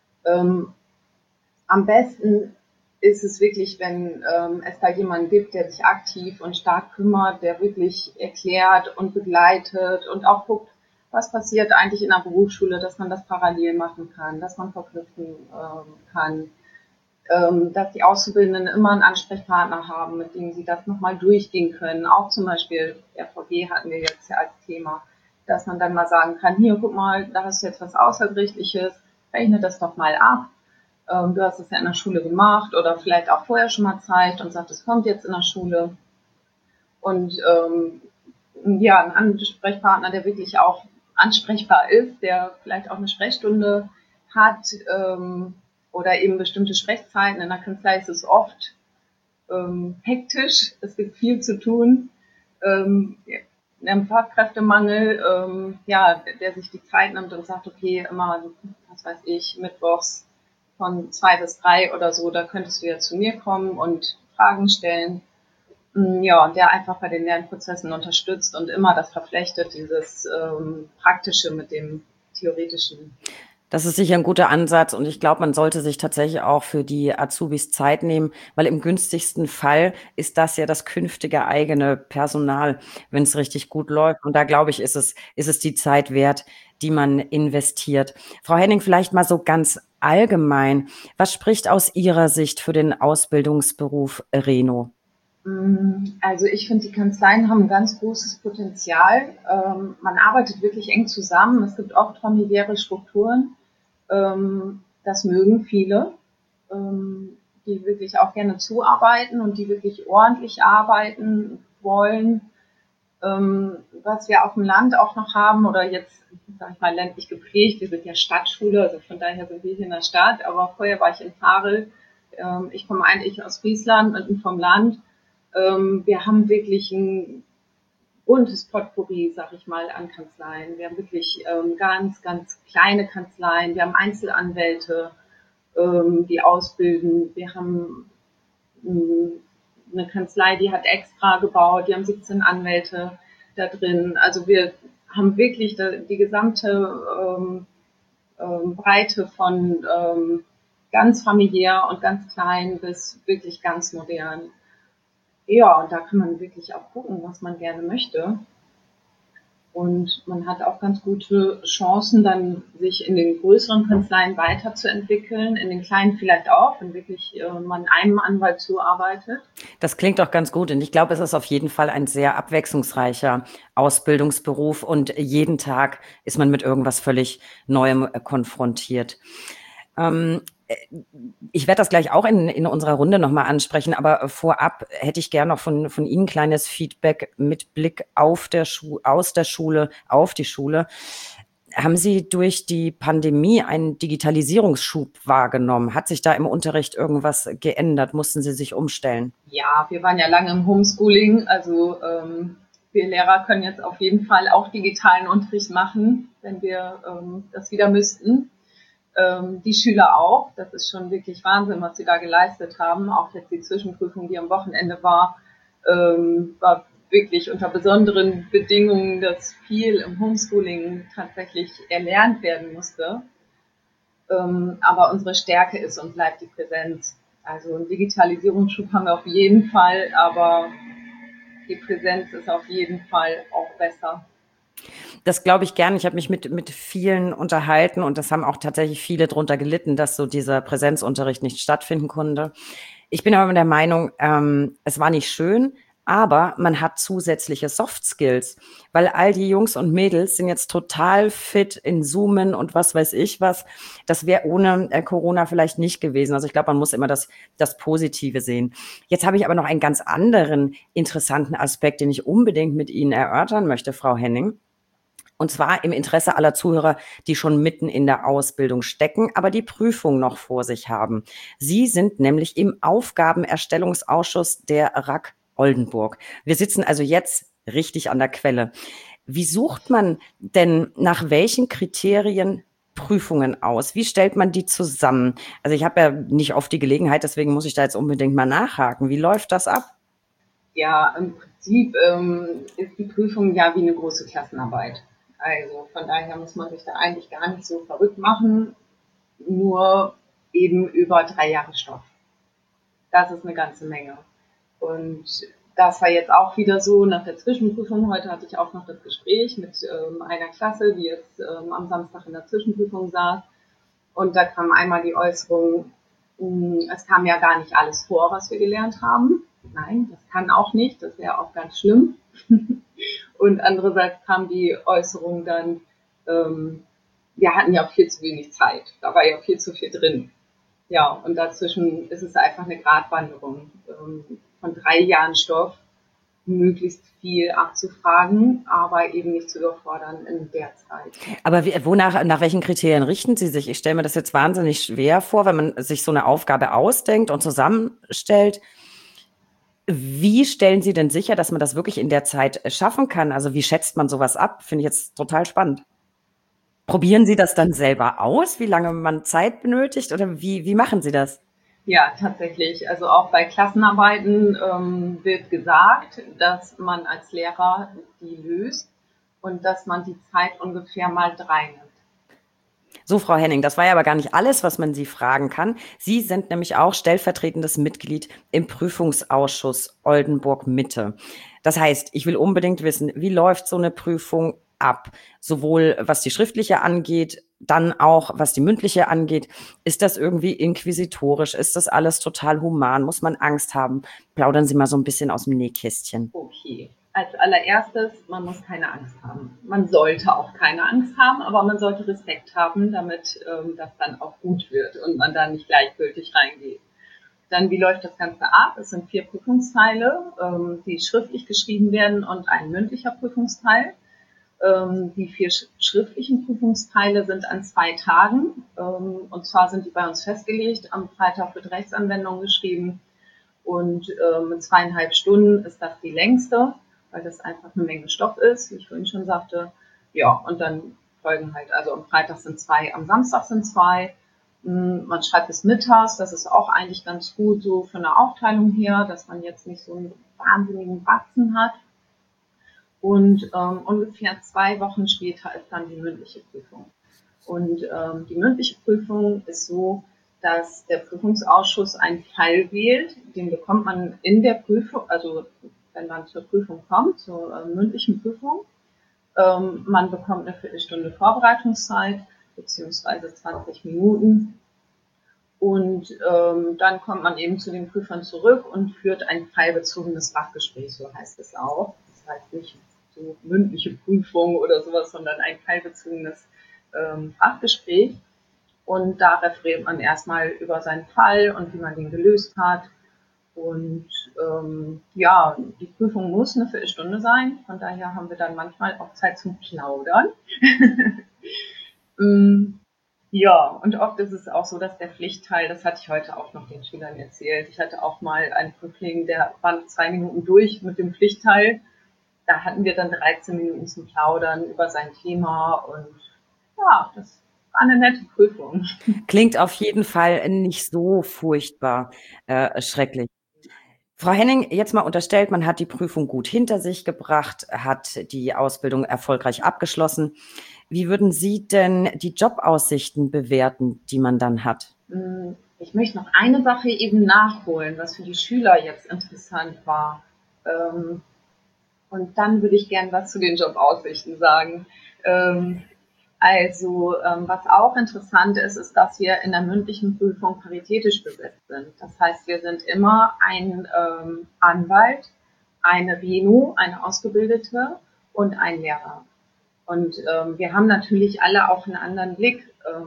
Am besten ist es wirklich, wenn es da jemanden gibt, der sich aktiv und stark kümmert, der wirklich erklärt und begleitet und auch guckt, was passiert eigentlich in der Berufsschule, dass man das parallel machen kann, dass man verknüpfen kann, dass die Auszubildenden immer einen Ansprechpartner haben, mit dem sie das nochmal durchgehen können. Auch zum Beispiel RVG hatten wir jetzt ja als Thema, dass man dann mal sagen kann, hier, guck mal, da hast du jetzt was Außergerichtliches, rechne das doch mal ab. Du hast es ja in der Schule gemacht oder vielleicht auch vorher schon mal Zeit und sagt, es kommt jetzt in der Schule. Und ja, ein Ansprechpartner, der wirklich auch ansprechbar ist, der vielleicht auch eine Sprechstunde hat oder eben bestimmte Sprechzeiten. In der Kanzlei ist es oft hektisch, es gibt viel zu tun. Einem Fachkräftemangel, ja, der sich die Zeit nimmt und sagt, okay, immer, was weiß ich, mittwochs von 2 bis 3 oder so, da könntest du ja zu mir kommen und Fragen stellen. Ja, und der einfach bei den Lernprozessen unterstützt und immer das verflechtet, dieses Praktische mit dem Theoretischen. Das ist sicher ein guter Ansatz und ich glaube, man sollte sich tatsächlich auch für die Azubis Zeit nehmen, weil im günstigsten Fall ist das ja das künftige eigene Personal, wenn es richtig gut läuft. Und da glaube ich, ist es die Zeit wert, die man investiert. Frau Henning, vielleicht mal so ganz allgemein. Was spricht aus Ihrer Sicht für den Ausbildungsberuf Reno? Also ich finde, die Kanzleien haben ein ganz großes Potenzial. Man arbeitet wirklich eng zusammen. Es gibt oft familiäre Strukturen. Das mögen viele, die wirklich auch gerne zuarbeiten und die wirklich ordentlich arbeiten wollen. Was wir auf dem Land auch noch haben oder jetzt, sag ich mal, ländlich geprägt. Wir sind ja Stadtschule, also von daher sind wir hier in der Stadt. Aber vorher war ich in Farel. Ich komme eigentlich aus Friesland und bin vom Land. Wir haben wirklich ein buntes Potpourri, sag ich mal, an Kanzleien. Wir haben wirklich ganz, ganz kleine Kanzleien. Wir haben Einzelanwälte, die ausbilden. Wir haben eine Kanzlei, die hat extra gebaut. Die haben 17 Anwälte da drin. Also wir haben wirklich die gesamte Breite von ganz familiär und ganz klein bis wirklich ganz modern. Ja, und da kann man wirklich auch gucken, was man gerne möchte. Und man hat auch ganz gute Chancen, dann sich in den größeren Kanzleien weiterzuentwickeln, in den kleinen vielleicht auch, wenn wirklich man einem Anwalt zuarbeitet. Das klingt doch ganz gut und ich glaube, es ist auf jeden Fall ein sehr abwechslungsreicher Ausbildungsberuf und jeden Tag ist man mit irgendwas völlig Neuem konfrontiert. Ähm, äh, Ich werde das gleich auch in unserer Runde nochmal ansprechen, aber vorab hätte ich gerne noch von Ihnen kleines Feedback mit Blick auf aus der Schule, auf die Schule. Haben Sie durch die Pandemie einen Digitalisierungsschub wahrgenommen? Hat sich da im Unterricht irgendwas geändert? Mussten Sie sich umstellen? Ja, wir waren ja lange im Homeschooling, also wir Lehrer können jetzt auf jeden Fall auch digitalen Unterricht machen, wenn wir das wieder müssten. Die Schüler auch. Das ist schon wirklich Wahnsinn, was sie da geleistet haben. Auch jetzt die Zwischenprüfung, die am Wochenende war, war wirklich unter besonderen Bedingungen, dass viel im Homeschooling tatsächlich erlernt werden musste. Aber unsere Stärke ist und bleibt die Präsenz. Also einen Digitalisierungsschub haben wir auf jeden Fall, aber die Präsenz ist auf jeden Fall auch besser. Das glaube ich gern. Ich habe mich mit vielen unterhalten und das haben auch tatsächlich viele drunter gelitten, dass so dieser Präsenzunterricht nicht stattfinden konnte. Ich bin aber der Meinung, es war nicht schön, aber man hat zusätzliche Soft Skills, weil all die Jungs und Mädels sind jetzt total fit in Zoomen und was weiß ich was. Das wäre ohne Corona vielleicht nicht gewesen. Also ich glaube, man muss immer das Positive sehen. Jetzt habe ich aber noch einen ganz anderen interessanten Aspekt, den ich unbedingt mit Ihnen erörtern möchte, Frau Henning. Und zwar im Interesse aller Zuhörer, die schon mitten in der Ausbildung stecken, aber die Prüfung noch vor sich haben. Sie sind nämlich im Aufgabenerstellungsausschuss der RAK Oldenburg. Wir sitzen also jetzt richtig an der Quelle. Wie sucht man denn nach welchen Kriterien Prüfungen aus? Wie stellt man die zusammen? Also ich habe ja nicht oft die Gelegenheit, deswegen muss ich da jetzt unbedingt mal nachhaken. Wie läuft das ab? Ja, im Prinzip ist die Prüfung ja wie eine große Klassenarbeit. Also von daher muss man sich da eigentlich gar nicht so verrückt machen, nur eben über 3 Jahre Stoff. Das ist eine ganze Menge. Und das war jetzt auch wieder so nach der Zwischenprüfung. Heute hatte ich auch noch das Gespräch mit einer Klasse, die jetzt am Samstag in der Zwischenprüfung saß. Und da kam einmal die Äußerung, es kam ja gar nicht alles vor, was wir gelernt haben. Nein, das kann auch nicht, das wäre auch ganz schlimm. Und andererseits kam die Äußerung dann, wir hatten ja auch viel zu wenig Zeit, da war ja viel zu viel drin. Ja, und dazwischen ist es einfach eine Gratwanderung von 3 Jahren Stoff, möglichst viel abzufragen, aber eben nicht zu überfordern in der Zeit. Aber nach welchen Kriterien richten Sie sich? Ich stelle mir das jetzt wahnsinnig schwer vor, wenn man sich so eine Aufgabe ausdenkt und zusammenstellt. Wie stellen Sie denn sicher, dass man das wirklich in der Zeit schaffen kann? Also wie schätzt man sowas ab? Finde ich jetzt total spannend. Probieren Sie das dann selber aus, wie lange man Zeit benötigt oder wie machen Sie das? Ja, tatsächlich. Also auch bei Klassenarbeiten wird gesagt, dass man als Lehrer die löst und dass man die Zeit ungefähr mal 3 nimmt. So, Frau Henning, das war ja aber gar nicht alles, was man Sie fragen kann. Sie sind nämlich auch stellvertretendes Mitglied im Prüfungsausschuss Oldenburg Mitte. Das heißt, ich will unbedingt wissen, wie läuft so eine Prüfung ab? Sowohl was die schriftliche angeht, dann auch was die mündliche angeht. Ist das irgendwie inquisitorisch? Ist das alles total human? Muss man Angst haben? Plaudern Sie mal so ein bisschen aus dem Nähkästchen. Okay. Als allererstes, man muss keine Angst haben. Man sollte auch keine Angst haben, aber man sollte Respekt haben, damit das dann auch gut wird und man da nicht gleichgültig reingeht. Dann, wie läuft das Ganze ab? Es sind 4 Prüfungsteile, die schriftlich geschrieben werden und ein mündlicher Prüfungsteil. Die 4 schriftlichen Prüfungsteile sind an 2 Tagen. Und zwar sind die bei uns festgelegt. Am Freitag wird Rechtsanwendung geschrieben. Und 2,5 Stunden ist das die längste, weil das einfach eine Menge Stoff ist, wie ich vorhin schon sagte. Ja, und dann folgen halt, also am Freitag sind 2, am Samstag sind 2. Man schreibt bis mittags, das ist auch eigentlich ganz gut so von der Aufteilung her, dass man jetzt nicht so einen wahnsinnigen Batzen hat. Und ungefähr 2 Wochen später ist dann die mündliche Prüfung. Und die mündliche Prüfung ist so, dass der Prüfungsausschuss einen Fall wählt, den bekommt man in der Prüfung, also wenn man zur Prüfung kommt, zur mündlichen Prüfung. Man bekommt eine Viertelstunde Vorbereitungszeit, beziehungsweise 20 Minuten. Und dann kommt man eben zu den Prüfern zurück und führt ein fallbezogenes Fachgespräch, so heißt es auch. Das heißt nicht so mündliche Prüfung oder sowas, sondern ein fallbezogenes Fachgespräch. Und da referiert man erstmal über seinen Fall und wie man den gelöst hat. Und ja, die Prüfung muss eine Viertelstunde sein. Von daher haben wir dann manchmal auch Zeit zum Plaudern. Ja, und oft ist es auch so, dass der Pflichtteil, das hatte ich heute auch noch den Schülern erzählt, ich hatte auch mal einen Prüfling, der war 2 Minuten durch mit dem Pflichtteil. Da hatten wir dann 13 Minuten zum Plaudern über sein Thema und ja, das war eine nette Prüfung. Klingt auf jeden Fall nicht so furchtbar schrecklich. Frau Henning, jetzt mal unterstellt, man hat die Prüfung gut hinter sich gebracht, hat die Ausbildung erfolgreich abgeschlossen. Wie würden Sie denn die Jobaussichten bewerten, die man dann hat? Ich möchte noch eine Sache eben nachholen, was für die Schüler jetzt interessant war. Und dann würde ich gern was zu den Jobaussichten sagen. Was auch interessant ist, ist, dass wir in der mündlichen Prüfung paritätisch besetzt sind. Das heißt, wir sind immer ein Anwalt, eine Reno, eine Ausgebildete und ein Lehrer. Und wir haben natürlich alle auch einen anderen Blick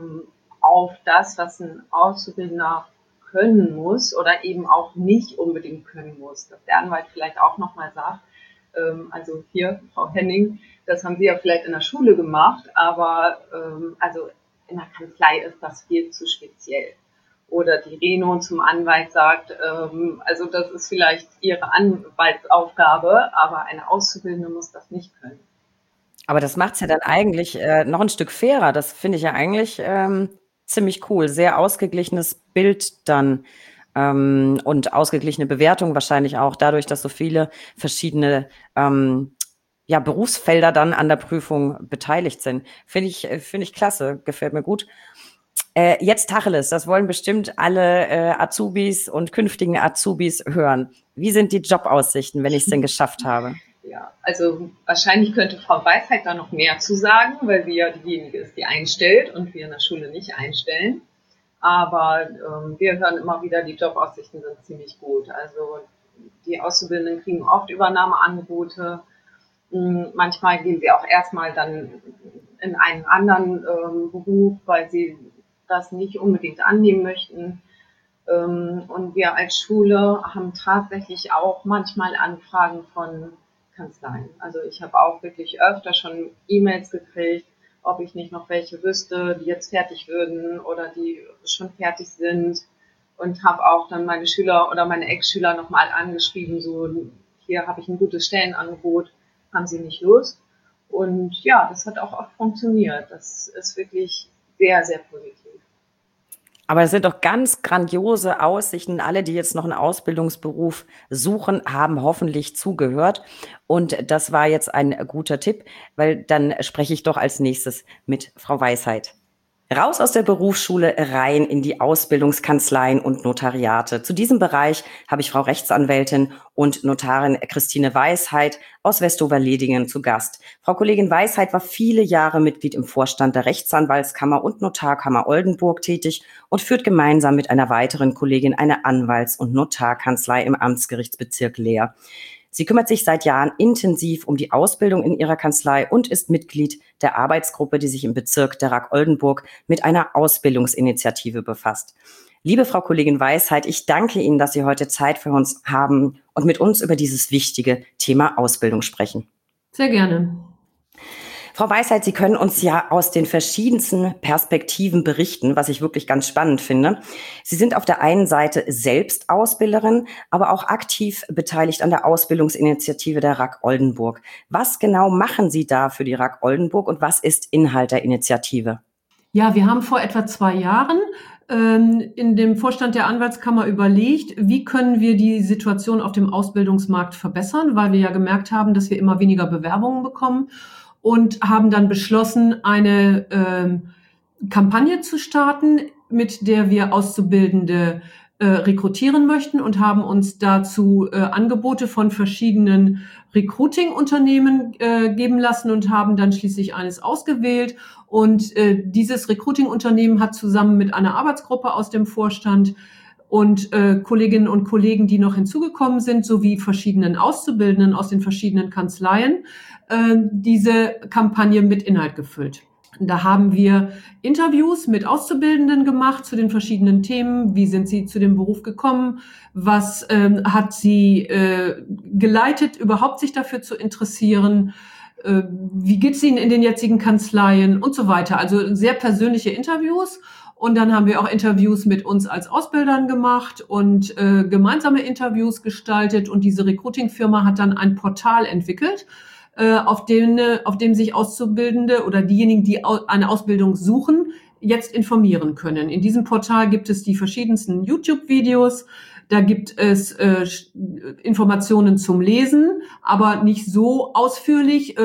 auf das, was ein Auszubildender können muss oder eben auch nicht unbedingt können muss. Dass der Anwalt vielleicht auch nochmal sagt, also hier, Frau Henning, das haben Sie ja vielleicht in der Schule gemacht, aber also in der Kanzlei ist das viel zu speziell. Oder die Reno zum Anwalt sagt, also das ist vielleicht Ihre Anwaltsaufgabe, aber eine Auszubildende muss das nicht können. Aber das macht's ja dann eigentlich noch ein Stück fairer. Das finde ich ja eigentlich ziemlich cool. Sehr ausgeglichenes Bild dann und ausgeglichene Bewertung wahrscheinlich auch dadurch, dass so viele verschiedene ja, Berufsfelder dann an der Prüfung beteiligt sind. Finde ich klasse, gefällt mir gut. Jetzt Tacheles, das wollen bestimmt alle Azubis und künftigen Azubis hören. Wie sind die Jobaussichten, wenn ich es denn geschafft habe? Ja, also wahrscheinlich könnte Frau Weisheit da noch mehr zu sagen, weil sie ja diejenige ist, die einstellt und wir in der Schule nicht einstellen. Aber wir hören immer wieder, die Jobaussichten sind ziemlich gut. Also die Auszubildenden kriegen oft Übernahmeangebote. Manchmal gehen sie auch erstmal dann in einen anderen Beruf, weil sie das nicht unbedingt annehmen möchten. Und wir als Schule haben tatsächlich auch manchmal Anfragen von Kanzleien. Also ich habe auch wirklich öfter schon E-Mails gekriegt, ob ich nicht noch welche wüsste, die jetzt fertig würden oder die schon fertig sind. Und habe auch dann meine Schüler oder meine Ex-Schüler nochmal angeschrieben, so hier habe ich ein gutes Stellenangebot, haben Sie nicht Lust? Und ja, das hat auch oft funktioniert. Das ist wirklich sehr, sehr positiv. Aber das sind doch ganz grandiose Aussichten. Alle, die jetzt noch einen Ausbildungsberuf suchen, haben hoffentlich zugehört. Und das war jetzt ein guter Tipp, weil dann spreche ich doch als nächstes mit Frau Weisheit. Raus aus der Berufsschule, rein in die Ausbildungskanzleien und Notariate. Zu diesem Bereich habe ich Frau Rechtsanwältin und Notarin Christine Weisheit aus Westover-Ledingen zu Gast. Frau Kollegin Weisheit war viele Jahre Mitglied im Vorstand der Rechtsanwaltskammer und Notarkammer Oldenburg tätig und führt gemeinsam mit einer weiteren Kollegin eine Anwalts- und Notarkanzlei im Amtsgerichtsbezirk Leer. Sie kümmert sich seit Jahren intensiv um die Ausbildung in ihrer Kanzlei und ist Mitglied der Arbeitsgruppe, die sich im Bezirk der RAK Oldenburg mit einer Ausbildungsinitiative befasst. Liebe Frau Kollegin Weisheit, ich danke Ihnen, dass Sie heute Zeit für uns haben und mit uns über dieses wichtige Thema Ausbildung sprechen. Sehr gerne. Frau Weisheit, Sie können uns ja aus den verschiedensten Perspektiven berichten, was ich wirklich ganz spannend finde. Sie sind auf der einen Seite selbst Ausbilderin, aber auch aktiv beteiligt an der Ausbildungsinitiative der RAK Oldenburg. Was genau machen Sie da für die RAK Oldenburg und was ist Inhalt der Initiative? Ja, wir haben vor etwa 2 Jahren in dem Vorstand der Anwaltskammer überlegt, wie können wir die Situation auf dem Ausbildungsmarkt verbessern, weil wir ja gemerkt haben, dass wir immer weniger Bewerbungen bekommen. Und haben dann beschlossen, eine Kampagne zu starten, mit der wir Auszubildende rekrutieren möchten und haben uns dazu Angebote von verschiedenen Recruiting-Unternehmen geben lassen und haben dann schließlich eines ausgewählt. Und dieses Recruiting-Unternehmen hat zusammen mit einer Arbeitsgruppe aus dem Vorstand und Kolleginnen und Kollegen, die noch hinzugekommen sind, sowie verschiedenen Auszubildenden aus den verschiedenen Kanzleien, diese Kampagne mit Inhalt gefüllt. Da haben wir Interviews mit Auszubildenden gemacht zu den verschiedenen Themen. Wie sind sie zu dem Beruf gekommen? Was hat sie geleitet, überhaupt sich dafür zu interessieren? Wie geht's ihnen in den jetzigen Kanzleien und so weiter? Also sehr persönliche Interviews. Und dann haben wir auch Interviews mit uns als Ausbildern gemacht und gemeinsame Interviews gestaltet. Und diese Recruiting-Firma hat dann ein Portal entwickelt, auf dem sich Auszubildende oder diejenigen, die eine Ausbildung suchen, jetzt informieren können. In diesem Portal gibt es die verschiedensten YouTube-Videos. Da gibt es Informationen zum Lesen, aber nicht so ausführlich,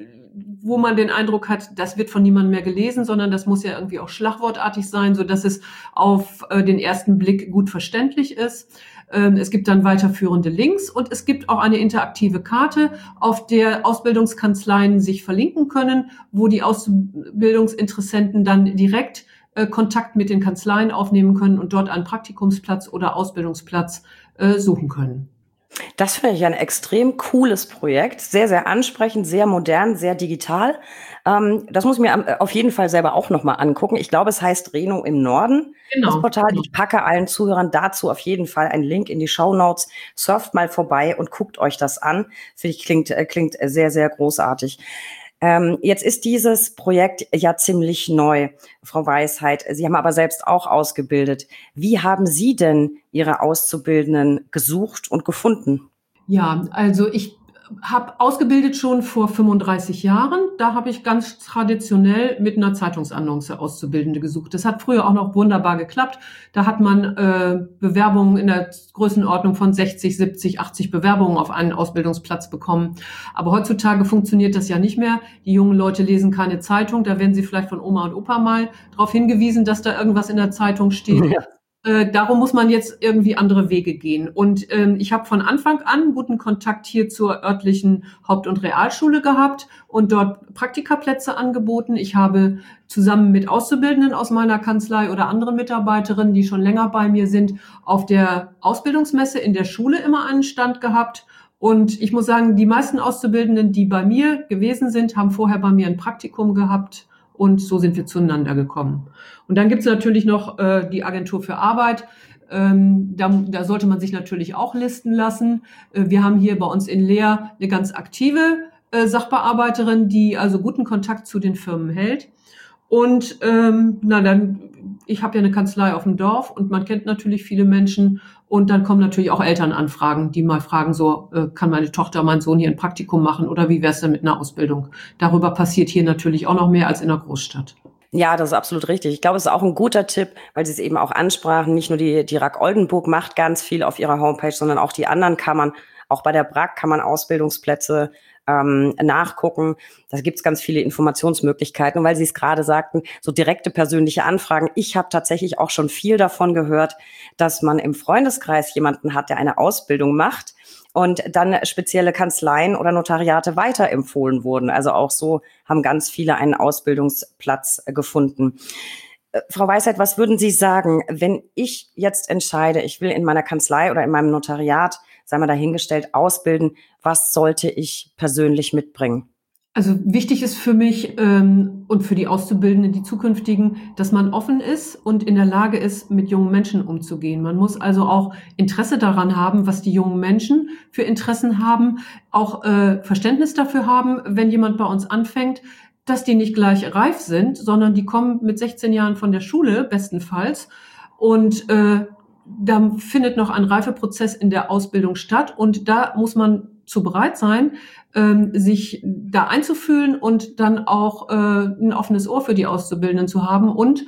wo man den Eindruck hat, das wird von niemandem mehr gelesen, sondern das muss ja irgendwie auch schlagwortartig sein, so dass es auf den ersten Blick gut verständlich ist. Es gibt dann weiterführende Links und es gibt auch eine interaktive Karte, auf der Ausbildungskanzleien sich verlinken können, wo die Ausbildungsinteressenten dann direkt Kontakt mit den Kanzleien aufnehmen können und dort einen Praktikumsplatz oder Ausbildungsplatz suchen können. Das finde ich ein extrem cooles Projekt, sehr, sehr ansprechend, sehr modern, sehr digital. Das muss ich mir auf jeden Fall selber auch nochmal angucken. Ich glaube, es heißt Reno im Norden, genau, das Portal. Genau. Ich packe allen Zuhörern dazu auf jeden Fall einen Link in die Shownotes. Surft mal vorbei und guckt euch das an. Finde ich, klingt sehr, sehr großartig. Jetzt ist dieses Projekt ja ziemlich neu, Frau Weisheit. Sie haben aber selbst auch ausgebildet. Wie haben Sie denn Ihre Auszubildenden gesucht und gefunden? Ja, also ich habe ausgebildet schon vor 35 Jahren. Da habe ich ganz traditionell mit einer Zeitungsannonce Auszubildende gesucht. Das hat früher auch noch wunderbar geklappt. Da hat man Bewerbungen in der Größenordnung von 60, 70, 80 Bewerbungen auf einen Ausbildungsplatz bekommen. Aber heutzutage funktioniert das ja nicht mehr. Die jungen Leute lesen keine Zeitung. Da werden sie vielleicht von Oma und Opa mal darauf hingewiesen, dass da irgendwas in der Zeitung steht. Ja. Darum muss man jetzt irgendwie andere Wege gehen. Und ich habe von Anfang an guten Kontakt hier zur örtlichen Haupt- und Realschule gehabt und dort Praktikaplätze angeboten. Ich habe zusammen mit Auszubildenden aus meiner Kanzlei oder anderen Mitarbeiterinnen, die schon länger bei mir sind, auf der Ausbildungsmesse in der Schule immer einen Stand gehabt. Und ich muss sagen, die meisten Auszubildenden, die bei mir gewesen sind, haben vorher bei mir ein Praktikum gehabt. Und so sind wir zueinander gekommen. Und dann gibt es natürlich noch die Agentur für Arbeit. Da sollte man sich natürlich auch listen lassen. Wir haben hier bei uns in Leer eine ganz aktive Sachbearbeiterin, die also guten Kontakt zu den Firmen hält. Und ich habe ja eine Kanzlei auf dem Dorf und man kennt natürlich viele Menschen. Und dann kommen natürlich auch Elternanfragen, die mal fragen, so kann meine Tochter, mein Sohn hier ein Praktikum machen oder wie wäre es denn mit einer Ausbildung? Darüber passiert hier natürlich auch noch mehr als in der Großstadt. Ja, das ist absolut richtig. Ich glaube, es ist auch ein guter Tipp, weil Sie es eben auch ansprachen. Nicht nur die RAK Oldenburg macht ganz viel auf ihrer Homepage, sondern auch die anderen Kammern. Auch bei der BRAK kann man Ausbildungsplätze nachgucken. Da gibt's ganz viele Informationsmöglichkeiten. Und weil Sie es gerade sagten, so direkte persönliche Anfragen. Ich habe tatsächlich auch schon viel davon gehört, dass man im Freundeskreis jemanden hat, der eine Ausbildung macht und dann spezielle Kanzleien oder Notariate weiterempfohlen wurden. Also auch so haben ganz viele einen Ausbildungsplatz gefunden. Frau Weisheit, was würden Sie sagen, wenn ich jetzt entscheide, ich will in meiner Kanzlei oder in meinem Notariat, sei mal dahingestellt, ausbilden, was sollte ich persönlich mitbringen? Also wichtig ist für mich und für die Auszubildenden, die zukünftigen, dass man offen ist und in der Lage ist, mit jungen Menschen umzugehen. Man muss also auch Interesse daran haben, was die jungen Menschen für Interessen haben, auch Verständnis dafür haben, wenn jemand bei uns anfängt, dass die nicht gleich reif sind, sondern die kommen mit 16 Jahren von der Schule, bestenfalls. Und da findet noch ein Reifeprozess in der Ausbildung statt. Und da muss man zu bereit sein, sich da einzufühlen und dann auch ein offenes Ohr für die Auszubildenden zu haben. Und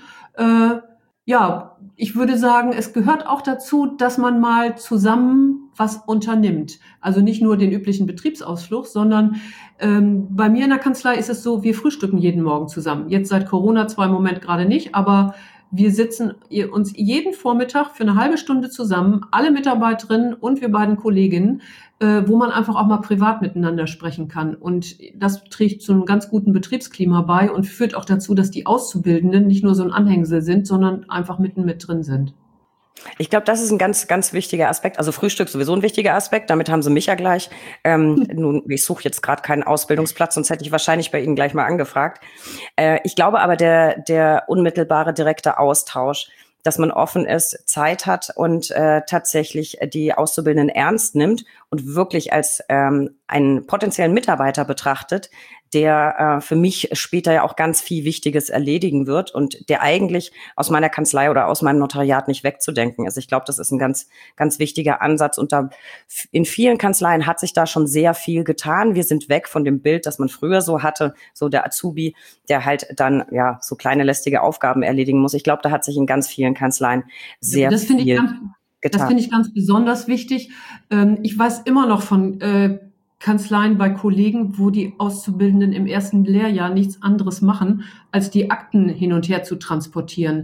ja, ich würde sagen, es gehört auch dazu, dass man mal zusammen was unternimmt. Also nicht nur den üblichen Betriebsausflug, sondern bei mir in der Kanzlei ist es so, wir frühstücken jeden Morgen zusammen. Jetzt seit Corona zwar im Moment gerade nicht, aber wir sitzen uns jeden Vormittag für eine halbe Stunde zusammen, alle Mitarbeiterinnen und wir beiden Kolleginnen, wo man einfach auch mal privat miteinander sprechen kann. Und das trägt zu einem ganz guten Betriebsklima bei und führt auch dazu, dass die Auszubildenden nicht nur so ein Anhängsel sind, sondern einfach mitten mit drin sind. Ich glaube, das ist ein ganz, ganz wichtiger Aspekt. Also Frühstück sowieso ein wichtiger Aspekt. Damit haben Sie mich ja gleich. Nun, ich suche jetzt gerade keinen Ausbildungsplatz, sonst hätte ich wahrscheinlich bei Ihnen gleich mal angefragt. Ich glaube aber, der unmittelbare, direkte Austausch, dass man offen ist, Zeit hat und tatsächlich die Auszubildenden ernst nimmt und wirklich als einen potenziellen Mitarbeiter betrachtet, der für mich später ja auch ganz viel Wichtiges erledigen wird und der eigentlich aus meiner Kanzlei oder aus meinem Notariat nicht wegzudenken ist. Ich glaube, das ist ein ganz, ganz wichtiger Ansatz. Und da in vielen Kanzleien hat sich da schon sehr viel getan. Wir sind weg von dem Bild, das man früher so hatte, so der Azubi, der halt dann ja so kleine lästige Aufgaben erledigen muss. Ich glaube, da hat sich in ganz vielen Kanzleien sehr viel getan. Das finde ich ganz besonders wichtig. Ich weiß immer noch von Kanzleien bei Kollegen, wo die Auszubildenden im ersten Lehrjahr nichts anderes machen, als die Akten hin und her zu transportieren.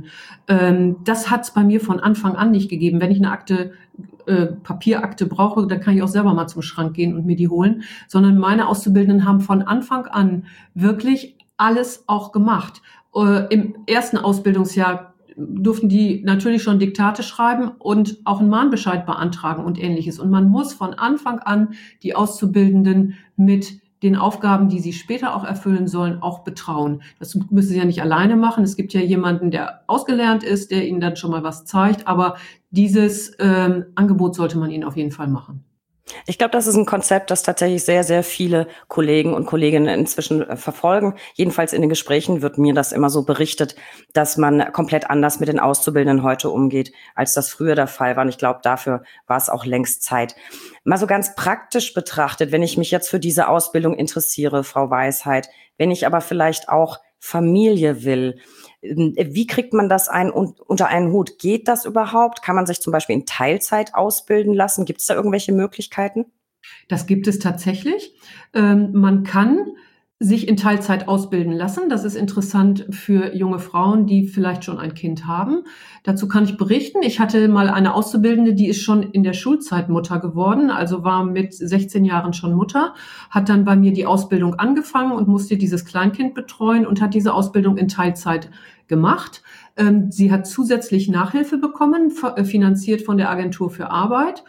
Das hat es bei mir von Anfang an nicht gegeben. Wenn ich eine Akte, Papierakte brauche, dann kann ich auch selber mal zum Schrank gehen und mir die holen. Sondern meine Auszubildenden haben von Anfang an wirklich alles auch gemacht. Im ersten Ausbildungsjahr durften die natürlich schon Diktate schreiben und auch einen Mahnbescheid beantragen und Ähnliches. Und man muss von Anfang an die Auszubildenden mit den Aufgaben, die sie später auch erfüllen sollen, auch betrauen. Das müssen sie ja nicht alleine machen. Es gibt ja jemanden, der ausgelernt ist, der ihnen dann schon mal was zeigt. Aber dieses Angebot sollte man ihnen auf jeden Fall machen. Ich glaube, das ist ein Konzept, das tatsächlich sehr, sehr viele Kollegen und Kolleginnen inzwischen verfolgen. Jedenfalls in den Gesprächen wird mir das immer so berichtet, dass man komplett anders mit den Auszubildenden heute umgeht, als das früher der Fall war. Und ich glaube, dafür war es auch längst Zeit. Mal so ganz praktisch betrachtet, wenn ich mich jetzt für diese Ausbildung interessiere, Frau Weisheit, wenn ich aber vielleicht auch Familie will, wie kriegt man das unter einen Hut? Geht das überhaupt? Kann man sich zum Beispiel in Teilzeit ausbilden lassen? Gibt es da irgendwelche Möglichkeiten? Das gibt es tatsächlich. Man kann sich in Teilzeit ausbilden lassen. Das ist interessant für junge Frauen, die vielleicht schon ein Kind haben. Dazu kann ich berichten. Ich hatte mal eine Auszubildende, die ist schon in der Schulzeit Mutter geworden, also war mit 16 Jahren schon Mutter, hat dann bei mir die Ausbildung angefangen und musste dieses Kleinkind betreuen und hat diese Ausbildung in Teilzeit gemacht. Sie hat zusätzlich Nachhilfe bekommen, finanziert von der Agentur für Arbeit.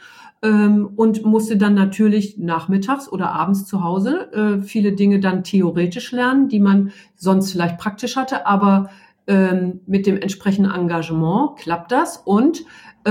Und musste dann natürlich nachmittags oder abends zu Hause viele Dinge dann theoretisch lernen, die man sonst vielleicht praktisch hatte, aber mit dem entsprechenden Engagement klappt das. Und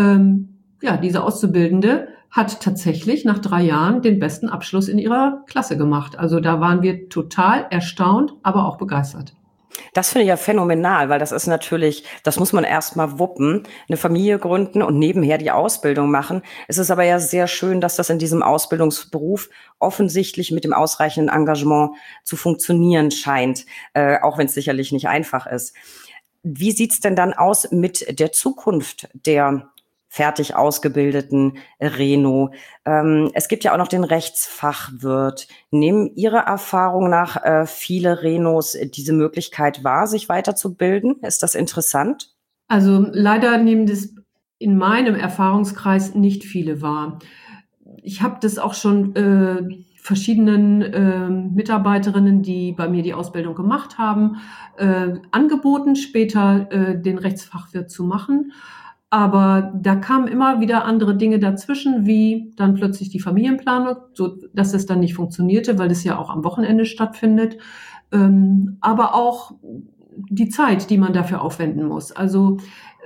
ja, diese Auszubildende hat tatsächlich nach 3 Jahren den besten Abschluss in ihrer Klasse gemacht. Also da waren wir total erstaunt, aber auch begeistert. Das finde ich ja phänomenal, weil das ist natürlich, das muss man erst mal wuppen, eine Familie gründen und nebenher die Ausbildung machen. Es ist aber ja sehr schön, dass das in diesem Ausbildungsberuf offensichtlich mit dem ausreichenden Engagement zu funktionieren scheint, auch wenn es sicherlich nicht einfach ist. Wie sieht's denn dann aus mit der Zukunft der fertig ausgebildeten Reno? Es gibt ja auch noch den Rechtsfachwirt. Nehmen Ihrer Erfahrung nach viele Renos diese Möglichkeit wahr, sich weiterzubilden? Ist das interessant? Also leider nehmen das in meinem Erfahrungskreis nicht viele wahr. Ich habe das auch schon verschiedenen Mitarbeiterinnen, die bei mir die Ausbildung gemacht haben, angeboten, später den Rechtsfachwirt zu machen. Aber da kamen immer wieder andere Dinge dazwischen, wie dann plötzlich die Familienplanung, so dass es dann nicht funktionierte, weil es ja auch am Wochenende stattfindet. Aber auch die Zeit, die man dafür aufwenden muss. Also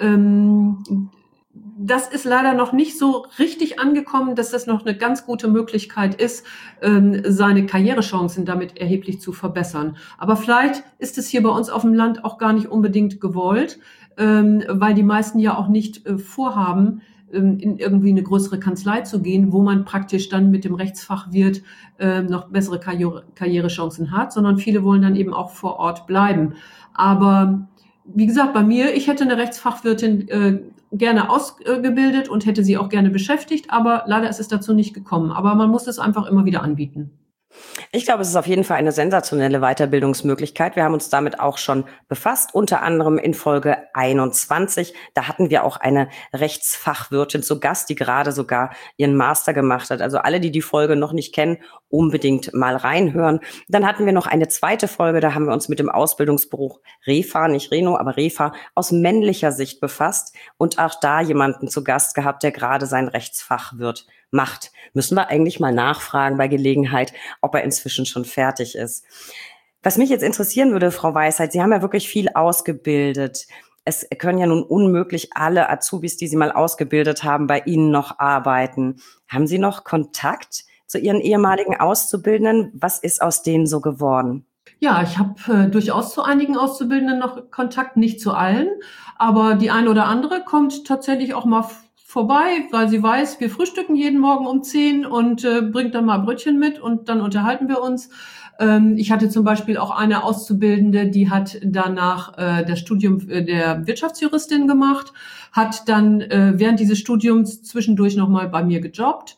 das ist leider noch nicht so richtig angekommen, dass das noch eine ganz gute Möglichkeit ist, seine Karrierechancen damit erheblich zu verbessern. Aber vielleicht ist es hier bei uns auf dem Land auch gar nicht unbedingt gewollt, weil die meisten ja auch nicht vorhaben, in irgendwie eine größere Kanzlei zu gehen, wo man praktisch dann mit dem Rechtsfachwirt noch bessere Karrierechancen hat, sondern viele wollen dann eben auch vor Ort bleiben. Aber wie gesagt, bei mir, ich hätte eine Rechtsfachwirtin gerne ausgebildet und hätte sie auch gerne beschäftigt, aber leider ist es dazu nicht gekommen. Aber man muss es einfach immer wieder anbieten. Ich glaube, es ist auf jeden Fall eine sensationelle Weiterbildungsmöglichkeit. Wir haben uns damit auch schon befasst, unter anderem in Folge 21. Da hatten wir auch eine Rechtsfachwirtin zu Gast, die gerade sogar ihren Master gemacht hat. Also alle, die die Folge noch nicht kennen, unbedingt mal reinhören. Dann hatten wir noch eine zweite Folge, da haben wir uns mit dem Ausbildungsberuf REFA, nicht Reno, aber REFA, aus männlicher Sicht befasst und auch da jemanden zu Gast gehabt, der gerade sein Rechtsfachwirt macht. Müssen wir eigentlich mal nachfragen bei Gelegenheit, ob er inzwischen schon fertig ist. Was mich jetzt interessieren würde, Frau Weisheit, Sie haben ja wirklich viel ausgebildet. Es können ja nun unmöglich alle Azubis, die Sie mal ausgebildet haben, bei Ihnen noch arbeiten. Haben Sie noch Kontakt zu Ihren ehemaligen Auszubildenden? Was ist aus denen so geworden? Ja, ich habe durchaus zu einigen Auszubildenden noch Kontakt, nicht zu allen, aber die eine oder andere kommt tatsächlich auch mal vorbei, weil sie weiß, wir frühstücken jeden Morgen um 10 und bringt dann mal Brötchen mit und dann unterhalten wir uns. Ich hatte zum Beispiel auch eine Auszubildende, die hat danach das Studium der Wirtschaftsjuristin gemacht, hat dann während dieses Studiums zwischendurch nochmal bei mir gejobbt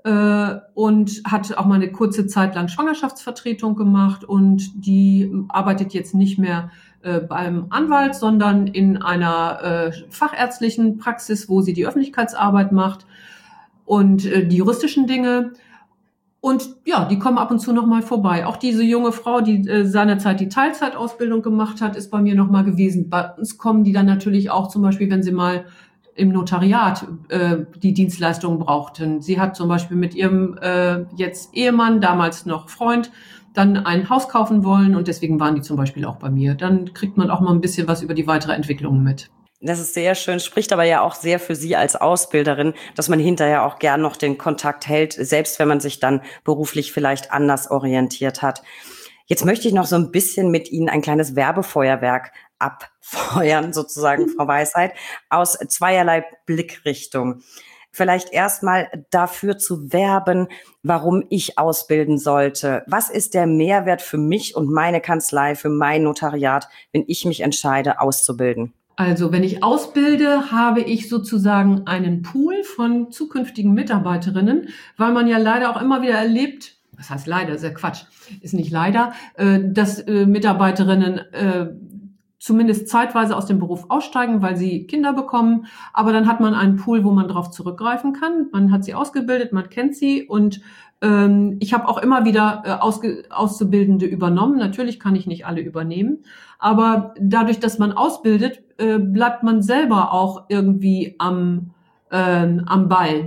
und hat auch mal eine kurze Zeit lang Schwangerschaftsvertretung gemacht und die arbeitet jetzt nicht mehr beim Anwalt, sondern in einer fachärztlichen Praxis, wo sie die Öffentlichkeitsarbeit macht und die juristischen Dinge. Und ja, die kommen ab und zu noch mal vorbei. Auch diese junge Frau, die seinerzeit die Teilzeitausbildung gemacht hat, ist bei mir noch mal gewesen. Bei uns kommen die dann natürlich auch zum Beispiel, wenn sie mal im Notariat die Dienstleistungen brauchten. Sie hat zum Beispiel mit ihrem jetzt Ehemann, damals noch Freund, dann ein Haus kaufen wollen und deswegen waren die zum Beispiel auch bei mir. Dann kriegt man auch mal ein bisschen was über die weitere Entwicklung mit. Das ist sehr schön, spricht aber ja auch sehr für Sie als Ausbilderin, dass man hinterher auch gern noch den Kontakt hält, selbst wenn man sich dann beruflich vielleicht anders orientiert hat. Jetzt möchte ich noch so ein bisschen mit Ihnen ein kleines Werbefeuerwerk abfeuern, sozusagen, Frau Weisheit, aus zweierlei Blickrichtung. Vielleicht erstmal dafür zu werben, warum ich ausbilden sollte. Was ist der Mehrwert für mich und meine Kanzlei, für mein Notariat, wenn ich mich entscheide, auszubilden? Also wenn ich ausbilde, habe ich sozusagen einen Pool von zukünftigen Mitarbeiterinnen, weil man ja leider auch immer wieder erlebt, was heißt leider, ist ja Quatsch, ist nicht leider, dass Mitarbeiterinnen zumindest zeitweise aus dem Beruf aussteigen, weil sie Kinder bekommen. Aber dann hat man einen Pool, wo man darauf zurückgreifen kann. Man hat sie ausgebildet, man kennt sie und ich habe auch immer wieder Auszubildende übernommen. Natürlich kann ich nicht alle übernehmen, aber dadurch, dass man ausbildet, bleibt man selber auch irgendwie am Ball.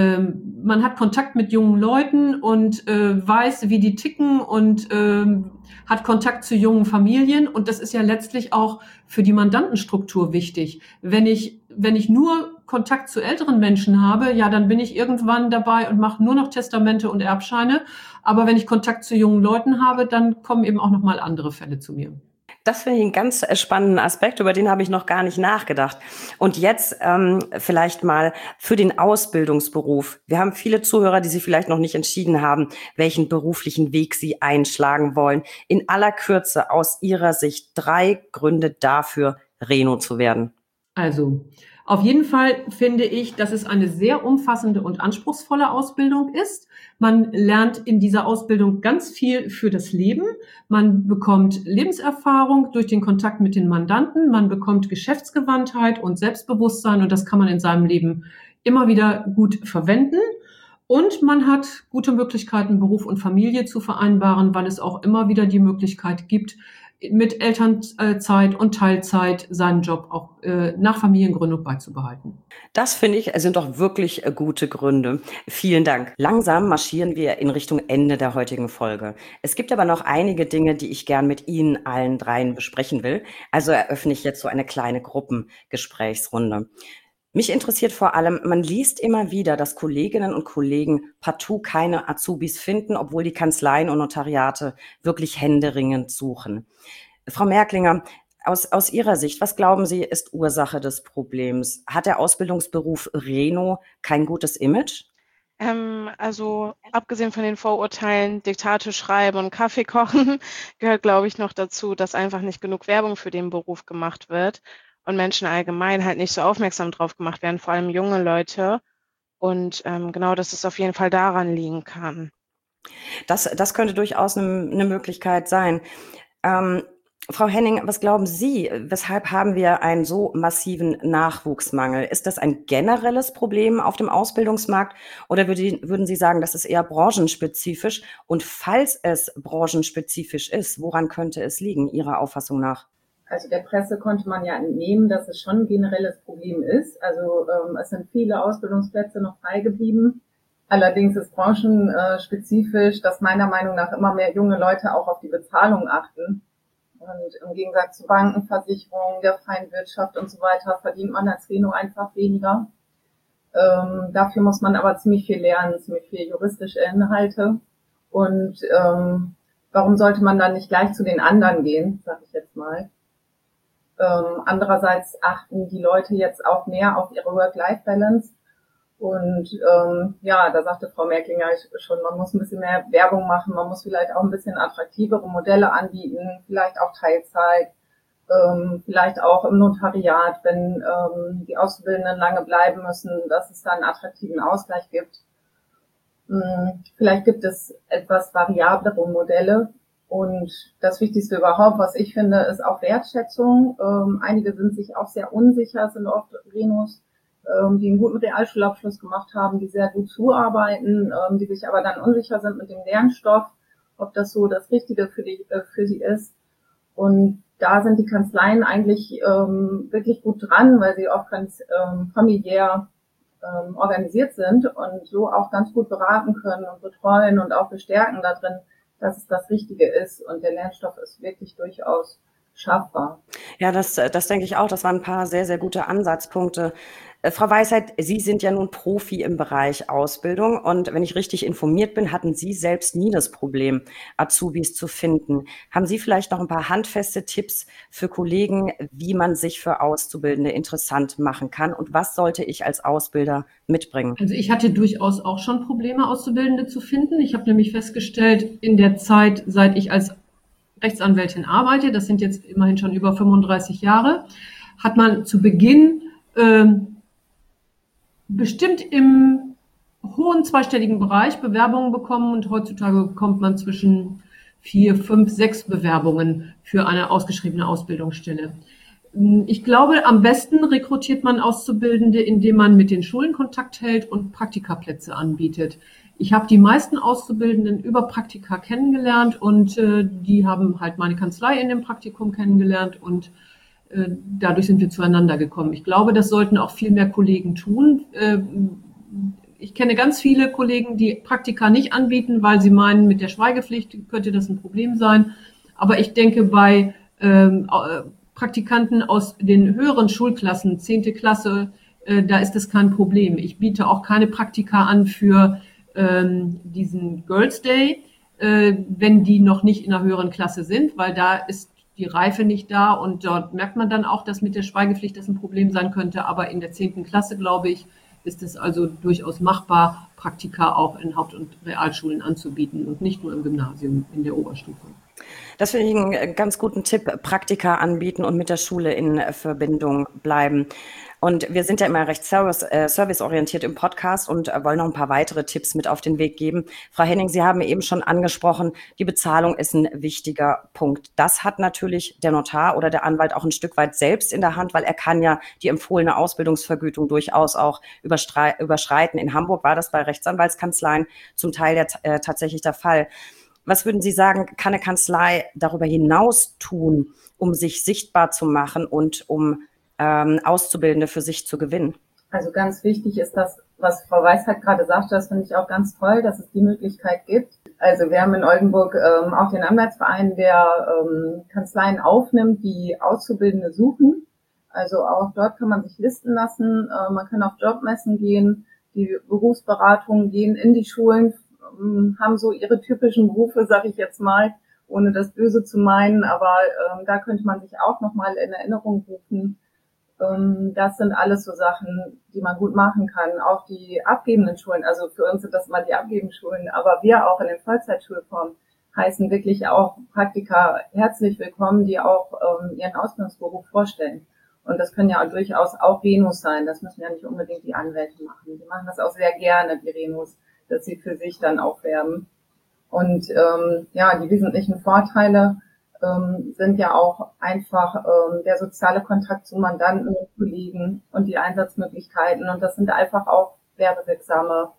Man hat Kontakt mit jungen Leuten und weiß, wie die ticken und hat Kontakt zu jungen Familien. Und das ist ja letztlich auch für die Mandantenstruktur wichtig. Wenn ich nur Kontakt zu älteren Menschen habe, ja, dann bin ich irgendwann dabei und mache nur noch Testamente und Erbscheine. Aber wenn ich Kontakt zu jungen Leuten habe, dann kommen eben auch noch mal andere Fälle zu mir. Das finde ich einen ganz spannenden Aspekt, über den habe ich noch gar nicht nachgedacht. Und jetzt vielleicht mal für den Ausbildungsberuf. Wir haben viele Zuhörer, die sich vielleicht noch nicht entschieden haben, welchen beruflichen Weg sie einschlagen wollen. In aller Kürze aus Ihrer Sicht 3 Gründe dafür, Reno zu werden. Also, auf jeden Fall finde ich, dass es eine sehr umfassende und anspruchsvolle Ausbildung ist. Man lernt in dieser Ausbildung ganz viel für das Leben. Man bekommt Lebenserfahrung durch den Kontakt mit den Mandanten. Man bekommt Geschäftsgewandtheit und Selbstbewusstsein und das kann man in seinem Leben immer wieder gut verwenden. Und man hat gute Möglichkeiten, Beruf und Familie zu vereinbaren, weil es auch immer wieder die Möglichkeit gibt, mit Elternzeit und Teilzeit seinen Job auch nach Familiengründung beizubehalten. Das finde ich, sind doch wirklich gute Gründe. Vielen Dank. Langsam marschieren wir in Richtung Ende der heutigen Folge. Es gibt aber noch einige Dinge, die ich gern mit Ihnen allen dreien besprechen will. Also eröffne ich jetzt so eine kleine Gruppengesprächsrunde. Mich interessiert vor allem, man liest immer wieder, dass Kolleginnen und Kollegen partout keine Azubis finden, obwohl die Kanzleien und Notariate wirklich händeringend suchen. Frau Merklinger, aus Ihrer Sicht, was glauben Sie, ist Ursache des Problems? Hat der Ausbildungsberuf Reno kein gutes Image? Also abgesehen von den Vorurteilen, Diktate schreiben und Kaffee kochen, gehört, glaube ich, noch dazu, dass einfach nicht genug Werbung für den Beruf gemacht wird und Menschen allgemein halt nicht so aufmerksam drauf gemacht werden, vor allem junge Leute. Und genau, dass es auf jeden Fall daran liegen kann. Das könnte durchaus eine Möglichkeit sein. Frau Henning, was glauben Sie, weshalb haben wir einen so massiven Nachwuchsmangel? Ist das ein generelles Problem auf dem Ausbildungsmarkt oder würden Sie sagen, das ist eher branchenspezifisch? Und falls es branchenspezifisch ist, woran könnte es liegen, Ihrer Auffassung nach? Also der Presse konnte man ja entnehmen, dass es schon ein generelles Problem ist. Also es sind viele Ausbildungsplätze noch frei geblieben. Allerdings ist branchenspezifisch, dass meiner Meinung nach immer mehr junge Leute auch auf die Bezahlung achten. Und im Gegensatz zu Banken, Versicherungen, der freien Wirtschaft und so weiter verdient man als Reno einfach weniger. Dafür muss man aber ziemlich viel lernen, ziemlich viel juristische Inhalte. Und warum sollte man dann nicht gleich zu den anderen gehen, sage ich jetzt mal. Andererseits achten die Leute jetzt auch mehr auf ihre Work-Life-Balance. Und da sagte Frau Merklinger schon, man muss ein bisschen mehr Werbung machen, man muss vielleicht auch ein bisschen attraktivere Modelle anbieten, vielleicht auch Teilzeit, vielleicht auch im Notariat, wenn die Auszubildenden lange bleiben müssen, dass es da einen attraktiven Ausgleich gibt. Vielleicht gibt es etwas variablere Modelle. Und das Wichtigste überhaupt, was ich finde, ist auch Wertschätzung. Einige sind sich auch sehr unsicher, es sind oft Renos, die einen guten Realschulabschluss gemacht haben, die sehr gut zuarbeiten, die sich aber dann unsicher sind mit dem Lernstoff, ob das so das Richtige für sie ist. Und da sind die Kanzleien eigentlich wirklich gut dran, weil sie auch ganz familiär organisiert sind und so auch ganz gut beraten können und betreuen und auch bestärken da drin, dass es das Richtige ist. Und der Lernstoff ist wirklich durchaus schaffbar. Ja, das denke ich auch. Das waren ein paar sehr, sehr gute Ansatzpunkte. Frau Weisheit, Sie sind ja nun Profi im Bereich Ausbildung und wenn ich richtig informiert bin, hatten Sie selbst nie das Problem, Azubis zu finden. Haben Sie vielleicht noch ein paar handfeste Tipps für Kollegen, wie man sich für Auszubildende interessant machen kann und was sollte ich als Ausbilder mitbringen? Also ich hatte durchaus auch schon Probleme, Auszubildende zu finden. Ich habe nämlich festgestellt, in der Zeit, seit ich als Rechtsanwältin arbeite, das sind jetzt immerhin schon über 35 Jahre, hat man zu Beginn bestimmt im hohen zweistelligen Bereich Bewerbungen bekommen und heutzutage bekommt man zwischen 4, 5, 6 Bewerbungen für eine ausgeschriebene Ausbildungsstelle. Ich glaube, am besten rekrutiert man Auszubildende, indem man mit den Schulen Kontakt hält und Praktikaplätze anbietet. Ich habe die meisten Auszubildenden über Praktika kennengelernt und die haben halt meine Kanzlei in dem Praktikum kennengelernt und dadurch sind wir zueinander gekommen. Ich glaube, das sollten auch viel mehr Kollegen tun. Ich kenne ganz viele Kollegen, die Praktika nicht anbieten, weil sie meinen, mit der Schweigepflicht könnte das ein Problem sein. Aber ich denke, bei Praktikanten aus den höheren Schulklassen, 10. Klasse, da ist das kein Problem. Ich biete auch keine Praktika an für diesen Girls Day, wenn die noch nicht in einer höheren Klasse sind, weil da ist die Reife nicht da und dort merkt man dann auch, dass mit der Schweigepflicht das ein Problem sein könnte. Aber in der 10. Klasse, glaube ich, ist es also durchaus machbar, Praktika auch in Haupt- und Realschulen anzubieten und nicht nur im Gymnasium in der Oberstufe. Das finde ich einen ganz guten Tipp, Praktika anbieten und mit der Schule in Verbindung bleiben. Und wir sind ja immer recht serviceorientiert im Podcast und wollen noch ein paar weitere Tipps mit auf den Weg geben. Frau Henning, Sie haben eben schon angesprochen, die Bezahlung ist ein wichtiger Punkt. Das hat natürlich der Notar oder der Anwalt auch ein Stück weit selbst in der Hand, weil er kann ja die empfohlene Ausbildungsvergütung durchaus auch überschreiten. In Hamburg war das bei Rechtsanwaltskanzleien zum Teil tatsächlich der Fall. Was würden Sie sagen, kann eine Kanzlei darüber hinaus tun, um sich sichtbar zu machen und um Auszubildende für sich zu gewinnen? Also ganz wichtig ist das, was Frau Weisheit gerade sagte, das finde ich auch ganz toll, dass es die Möglichkeit gibt. Also wir haben in Oldenburg auch den Anwaltsverein, der Kanzleien aufnimmt, die Auszubildende suchen. Also auch dort kann man sich listen lassen, man kann auf Jobmessen gehen, die Berufsberatungen gehen in die Schulen, haben so ihre typischen Berufe, sag ich jetzt mal, ohne das Böse zu meinen, aber da könnte man sich auch nochmal in Erinnerung rufen. Das sind alles so Sachen, die man gut machen kann. Auch die abgebenden Schulen, also für uns sind das mal die abgebenden Schulen, aber wir auch in den Vollzeitschulformen heißen wirklich auch Praktika herzlich willkommen, die auch ihren Ausbildungsberuf vorstellen. Und das können ja auch durchaus auch Renos sein, das müssen ja nicht unbedingt die Anwälte machen. Die machen das auch sehr gerne, die Renos, dass sie für sich dann auch werben. Und die wesentlichen Vorteile sind ja auch einfach der soziale Kontakt zu Mandanten und Kollegen und die Einsatzmöglichkeiten. Und das sind einfach auch werbewirksame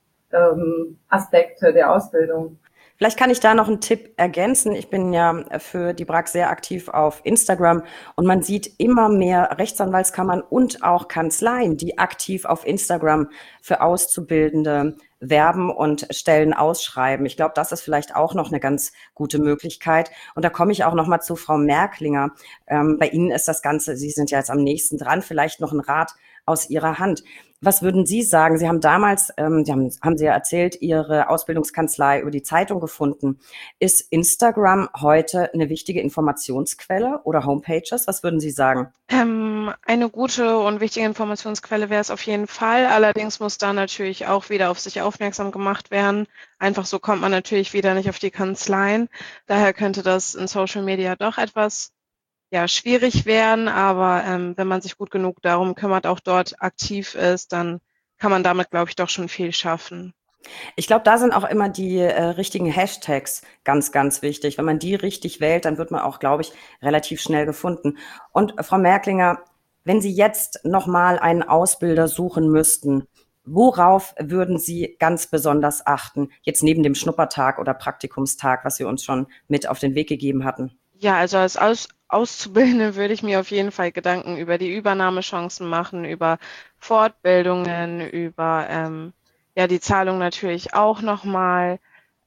Aspekte der Ausbildung. Vielleicht kann ich da noch einen Tipp ergänzen. Ich bin ja für die BRAG sehr aktiv auf Instagram und man sieht immer mehr Rechtsanwaltskammern und auch Kanzleien, die aktiv auf Instagram für Auszubildende werben und Stellen ausschreiben. Ich glaube, das ist vielleicht auch noch eine ganz gute Möglichkeit. Und da komme ich auch noch mal zu Frau Merklinger. Bei Ihnen ist das Ganze, Sie sind ja jetzt am nächsten dran, vielleicht noch ein Rat aus Ihrer Hand. Was würden Sie sagen? Sie haben damals, haben Sie ja erzählt, Ihre Ausbildungskanzlei über die Zeitung gefunden. Ist Instagram heute eine wichtige Informationsquelle oder Homepages? Was würden Sie sagen? Eine gute und wichtige Informationsquelle wäre es auf jeden Fall. Allerdings muss da natürlich auch wieder auf sich aufmerksam gemacht werden. Einfach so kommt man natürlich wieder nicht auf die Kanzleien. Daher könnte das in Social Media doch etwas schwierig werden, aber wenn man sich gut genug darum kümmert, auch dort aktiv ist, dann kann man damit, glaube ich, doch schon viel schaffen. Ich glaube, da sind auch immer die richtigen Hashtags ganz, ganz wichtig. Wenn man die richtig wählt, dann wird man auch, glaube ich, relativ schnell gefunden. Und Frau Merklinger, wenn Sie jetzt nochmal einen Ausbilder suchen müssten, worauf würden Sie ganz besonders achten? Jetzt neben dem Schnuppertag oder Praktikumstag, was Sie uns schon mit auf den Weg gegeben hatten. Ja, also als Auszubildende würde ich mir auf jeden Fall Gedanken über die Übernahmechancen machen, über Fortbildungen, über die Zahlung natürlich auch nochmal.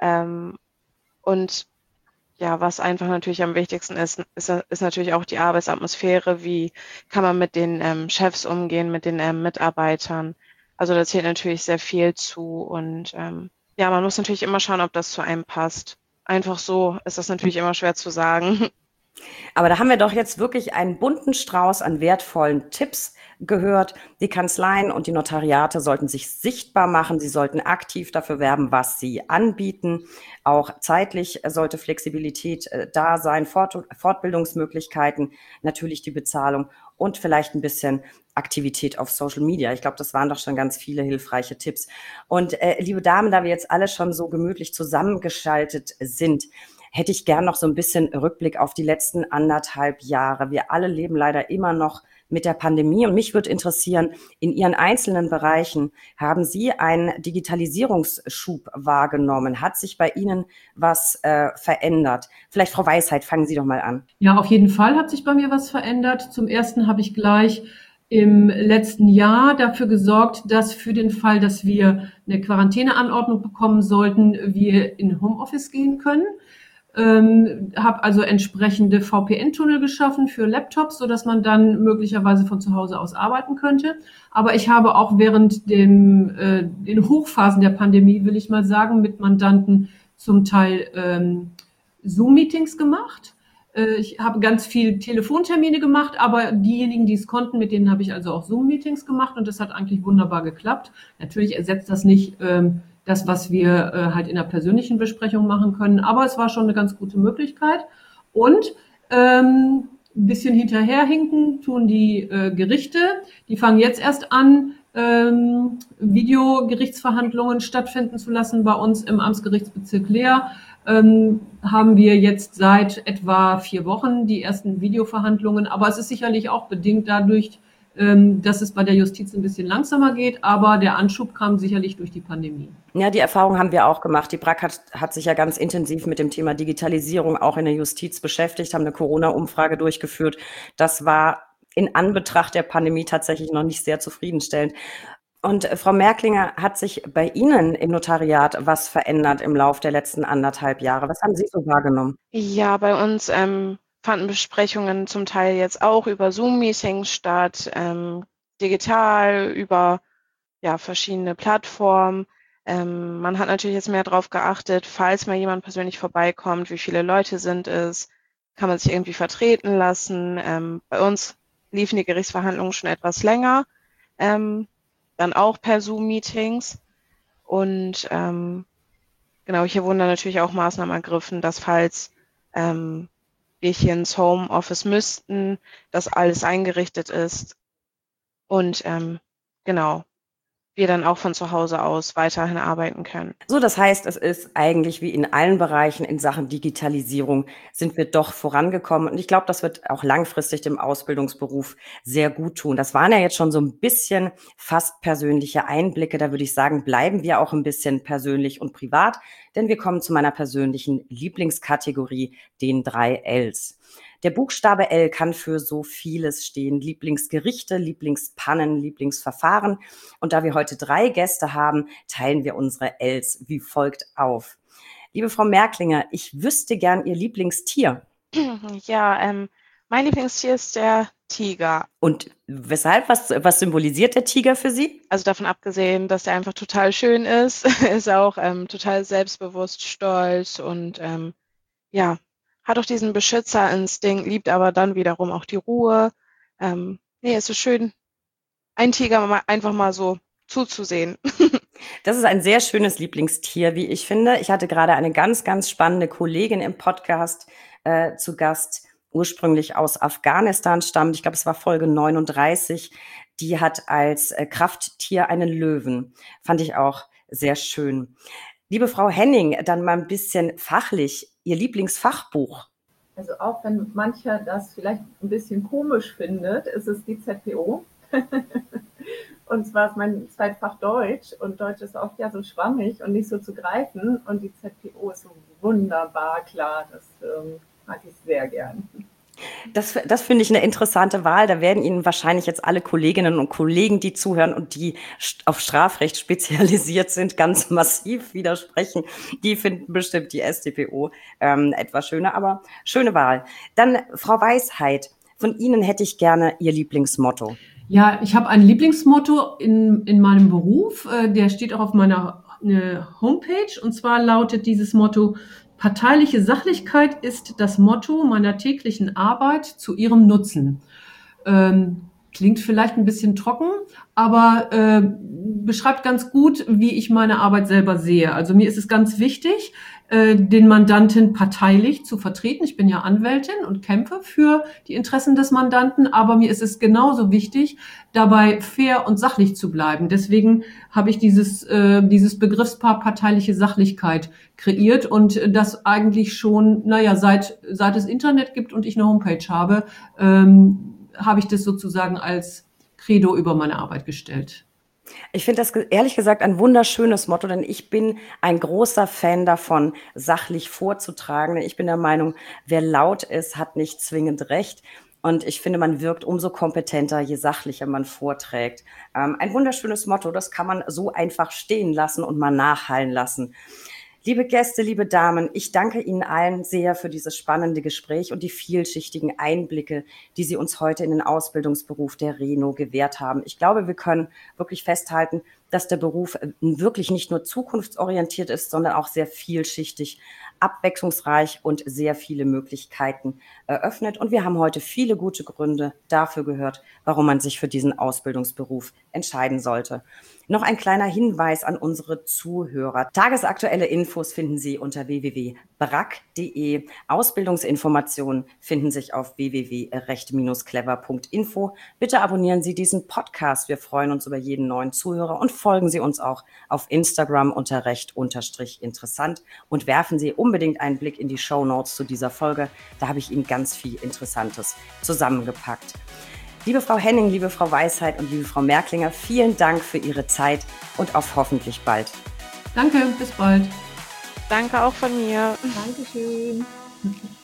Und ja, was einfach natürlich am wichtigsten ist natürlich auch die Arbeitsatmosphäre. Wie kann man mit den Chefs umgehen, mit den Mitarbeitern? Also da zählt natürlich sehr viel zu. Und man muss natürlich immer schauen, ob das zu einem passt. Einfach so ist das natürlich immer schwer zu sagen. Aber da haben wir doch jetzt wirklich einen bunten Strauß an wertvollen Tipps gehört. Die Kanzleien und die Notariate sollten sich sichtbar machen. Sie sollten aktiv dafür werben, was sie anbieten. Auch zeitlich sollte Flexibilität da sein, Fortbildungsmöglichkeiten, natürlich die Bezahlung und vielleicht ein bisschen Aktivität auf Social Media. Ich glaube, das waren doch schon ganz viele hilfreiche Tipps. Und liebe Damen, da wir jetzt alle schon so gemütlich zusammengeschaltet sind, hätte ich gern noch so ein bisschen Rückblick auf die letzten 1,5 Jahre. Wir alle leben leider immer noch mit der Pandemie und mich würde interessieren, in Ihren einzelnen Bereichen, haben Sie einen Digitalisierungsschub wahrgenommen? Hat sich bei Ihnen was verändert? Vielleicht, Frau Weisheit, fangen Sie doch mal an. Ja, auf jeden Fall hat sich bei mir was verändert. Zum Ersten habe ich gleich im letzten Jahr dafür gesorgt, dass für den Fall, dass wir eine Quarantäneanordnung bekommen sollten, wir in Homeoffice gehen können. Habe also entsprechende VPN-Tunnel geschaffen für Laptops, so dass man dann möglicherweise von zu Hause aus arbeiten könnte. Aber ich habe auch während den Hochphasen der Pandemie, will ich mal sagen, mit Mandanten zum Teil Zoom-Meetings gemacht. Ich habe ganz viel Telefontermine gemacht, aber diejenigen, die es konnten, mit denen habe ich also auch Zoom-Meetings gemacht und das hat eigentlich wunderbar geklappt. Natürlich ersetzt das nicht das, was wir halt in einer persönlichen Besprechung machen können, aber es war schon eine ganz gute Möglichkeit. Und ein bisschen hinterherhinken tun die Gerichte. Die fangen jetzt erst an, Videogerichtsverhandlungen stattfinden zu lassen. Bei uns im Amtsgerichtsbezirk Leer haben wir jetzt seit etwa 4 Wochen die ersten Videoverhandlungen. Aber es ist sicherlich auch bedingt dadurch, dass es bei der Justiz ein bisschen langsamer geht. Aber der Anschub kam sicherlich durch die Pandemie. Ja, die Erfahrung haben wir auch gemacht. Die BRAK hat sich ja ganz intensiv mit dem Thema Digitalisierung auch in der Justiz beschäftigt, haben eine Corona-Umfrage durchgeführt. Das war in Anbetracht der Pandemie tatsächlich noch nicht sehr zufriedenstellend. Und Frau Merklinger, hat sich bei Ihnen im Notariat was verändert im Lauf der letzten 1,5 Jahre? Was haben Sie so wahrgenommen? Ja, bei uns fanden Besprechungen zum Teil jetzt auch über Zoom-Meetings statt, digital, über verschiedene Plattformen. Man hat natürlich jetzt mehr darauf geachtet, falls mal jemand persönlich vorbeikommt, wie viele Leute sind es, kann man sich irgendwie vertreten lassen. Bei uns liefen die Gerichtsverhandlungen schon etwas länger, dann auch per Zoom-Meetings. Und genau, hier wurden dann natürlich auch Maßnahmen ergriffen, dass falls wir hier ins Homeoffice müssten, dass alles eingerichtet ist und genau, wir dann auch von zu Hause aus weiterhin arbeiten können. So, das heißt, es ist eigentlich wie in allen Bereichen in Sachen Digitalisierung sind wir doch vorangekommen. Und ich glaube, das wird auch langfristig dem Ausbildungsberuf sehr gut tun. Das waren ja jetzt schon so ein bisschen fast persönliche Einblicke. Da würde ich sagen, bleiben wir auch ein bisschen persönlich und privat, denn wir kommen zu meiner persönlichen Lieblingskategorie, den 3 Ls. Der Buchstabe L kann für so vieles stehen. Lieblingsgerichte, Lieblingspannen, Lieblingsverfahren. Und da wir heute 3 Gäste haben, teilen wir unsere Ls wie folgt auf. Liebe Frau Merklinger, ich wüsste gern Ihr Lieblingstier. Ja, mein Lieblingstier ist der Tiger. Und weshalb? Was symbolisiert der Tiger für Sie? Also davon abgesehen, dass er einfach total schön ist, ist er auch total selbstbewusst, stolz und ja, hat auch diesen Beschützerinstinkt, liebt aber dann wiederum auch die Ruhe. Nee, es ist schön, einen Tiger einfach mal so zuzusehen. Das ist ein sehr schönes Lieblingstier, wie ich finde. Ich hatte gerade eine ganz, ganz spannende Kollegin im Podcast zu Gast, ursprünglich aus Afghanistan stammt. Ich glaube, es war Folge 39. Die hat als Krafttier einen Löwen. Fand ich auch sehr schön. Liebe Frau Henning, dann mal ein bisschen fachlich. Ihr Lieblingsfachbuch? Also auch wenn mancher das vielleicht ein bisschen komisch findet, ist es die ZPO. Und zwar ist mein Zweitfach Deutsch und Deutsch ist oft ja so schwammig und nicht so zu greifen und die ZPO ist so wunderbar klar, das mag ich sehr gern. Das finde ich eine interessante Wahl. Da werden Ihnen wahrscheinlich jetzt alle Kolleginnen und Kollegen, die zuhören und die auf Strafrecht spezialisiert sind, ganz massiv widersprechen. Die finden bestimmt die StPO etwas schöner, aber schöne Wahl. Dann Frau Weisheit, von Ihnen hätte ich gerne Ihr Lieblingsmotto. Ja, ich habe ein Lieblingsmotto in meinem Beruf, der steht auch auf meiner Homepage und zwar lautet dieses Motto: Parteiliche Sachlichkeit ist das Motto meiner täglichen Arbeit zu ihrem Nutzen. Klingt vielleicht ein bisschen trocken, aber beschreibt ganz gut, wie ich meine Arbeit selber sehe. Also mir ist es ganz wichtig, den Mandanten parteilich zu vertreten. Ich bin ja Anwältin und kämpfe für die Interessen des Mandanten, aber mir ist es genauso wichtig, dabei fair und sachlich zu bleiben. Deswegen habe ich dieses Begriffspaar parteiliche Sachlichkeit kreiert und das eigentlich schon, seit es Internet gibt und ich eine Homepage habe, habe ich das sozusagen als Credo über meine Arbeit gestellt. Ich finde das ehrlich gesagt ein wunderschönes Motto, denn ich bin ein großer Fan davon, sachlich vorzutragen. Ich bin der Meinung, wer laut ist, hat nicht zwingend recht. Und ich finde, man wirkt umso kompetenter, je sachlicher man vorträgt. Ein wunderschönes Motto, das kann man so einfach stehen lassen und mal nachhallen lassen. Liebe Gäste, liebe Damen, ich danke Ihnen allen sehr für dieses spannende Gespräch und die vielschichtigen Einblicke, die Sie uns heute in den Ausbildungsberuf der Reno gewährt haben. Ich glaube, wir können wirklich festhalten, dass der Beruf wirklich nicht nur zukunftsorientiert ist, sondern auch sehr vielschichtig abwechslungsreich und sehr viele Möglichkeiten eröffnet. Und wir haben heute viele gute Gründe dafür gehört, warum man sich für diesen Ausbildungsberuf entscheiden sollte. Noch ein kleiner Hinweis an unsere Zuhörer. Tagesaktuelle Infos finden Sie unter www.brack.de. Ausbildungsinformationen finden sich auf www.recht-clever.info. Bitte abonnieren Sie diesen Podcast. Wir freuen uns über jeden neuen Zuhörer und folgen Sie uns auch auf Instagram unter recht_interessant und werfen Sie unbedingt einen Blick in die Shownotes zu dieser Folge. Da habe ich Ihnen ganz viel Interessantes zusammengepackt. Liebe Frau Henning, liebe Frau Weisheit und liebe Frau Merklinger, vielen Dank für Ihre Zeit und auf hoffentlich bald. Danke, bis bald. Danke auch von mir. Dankeschön.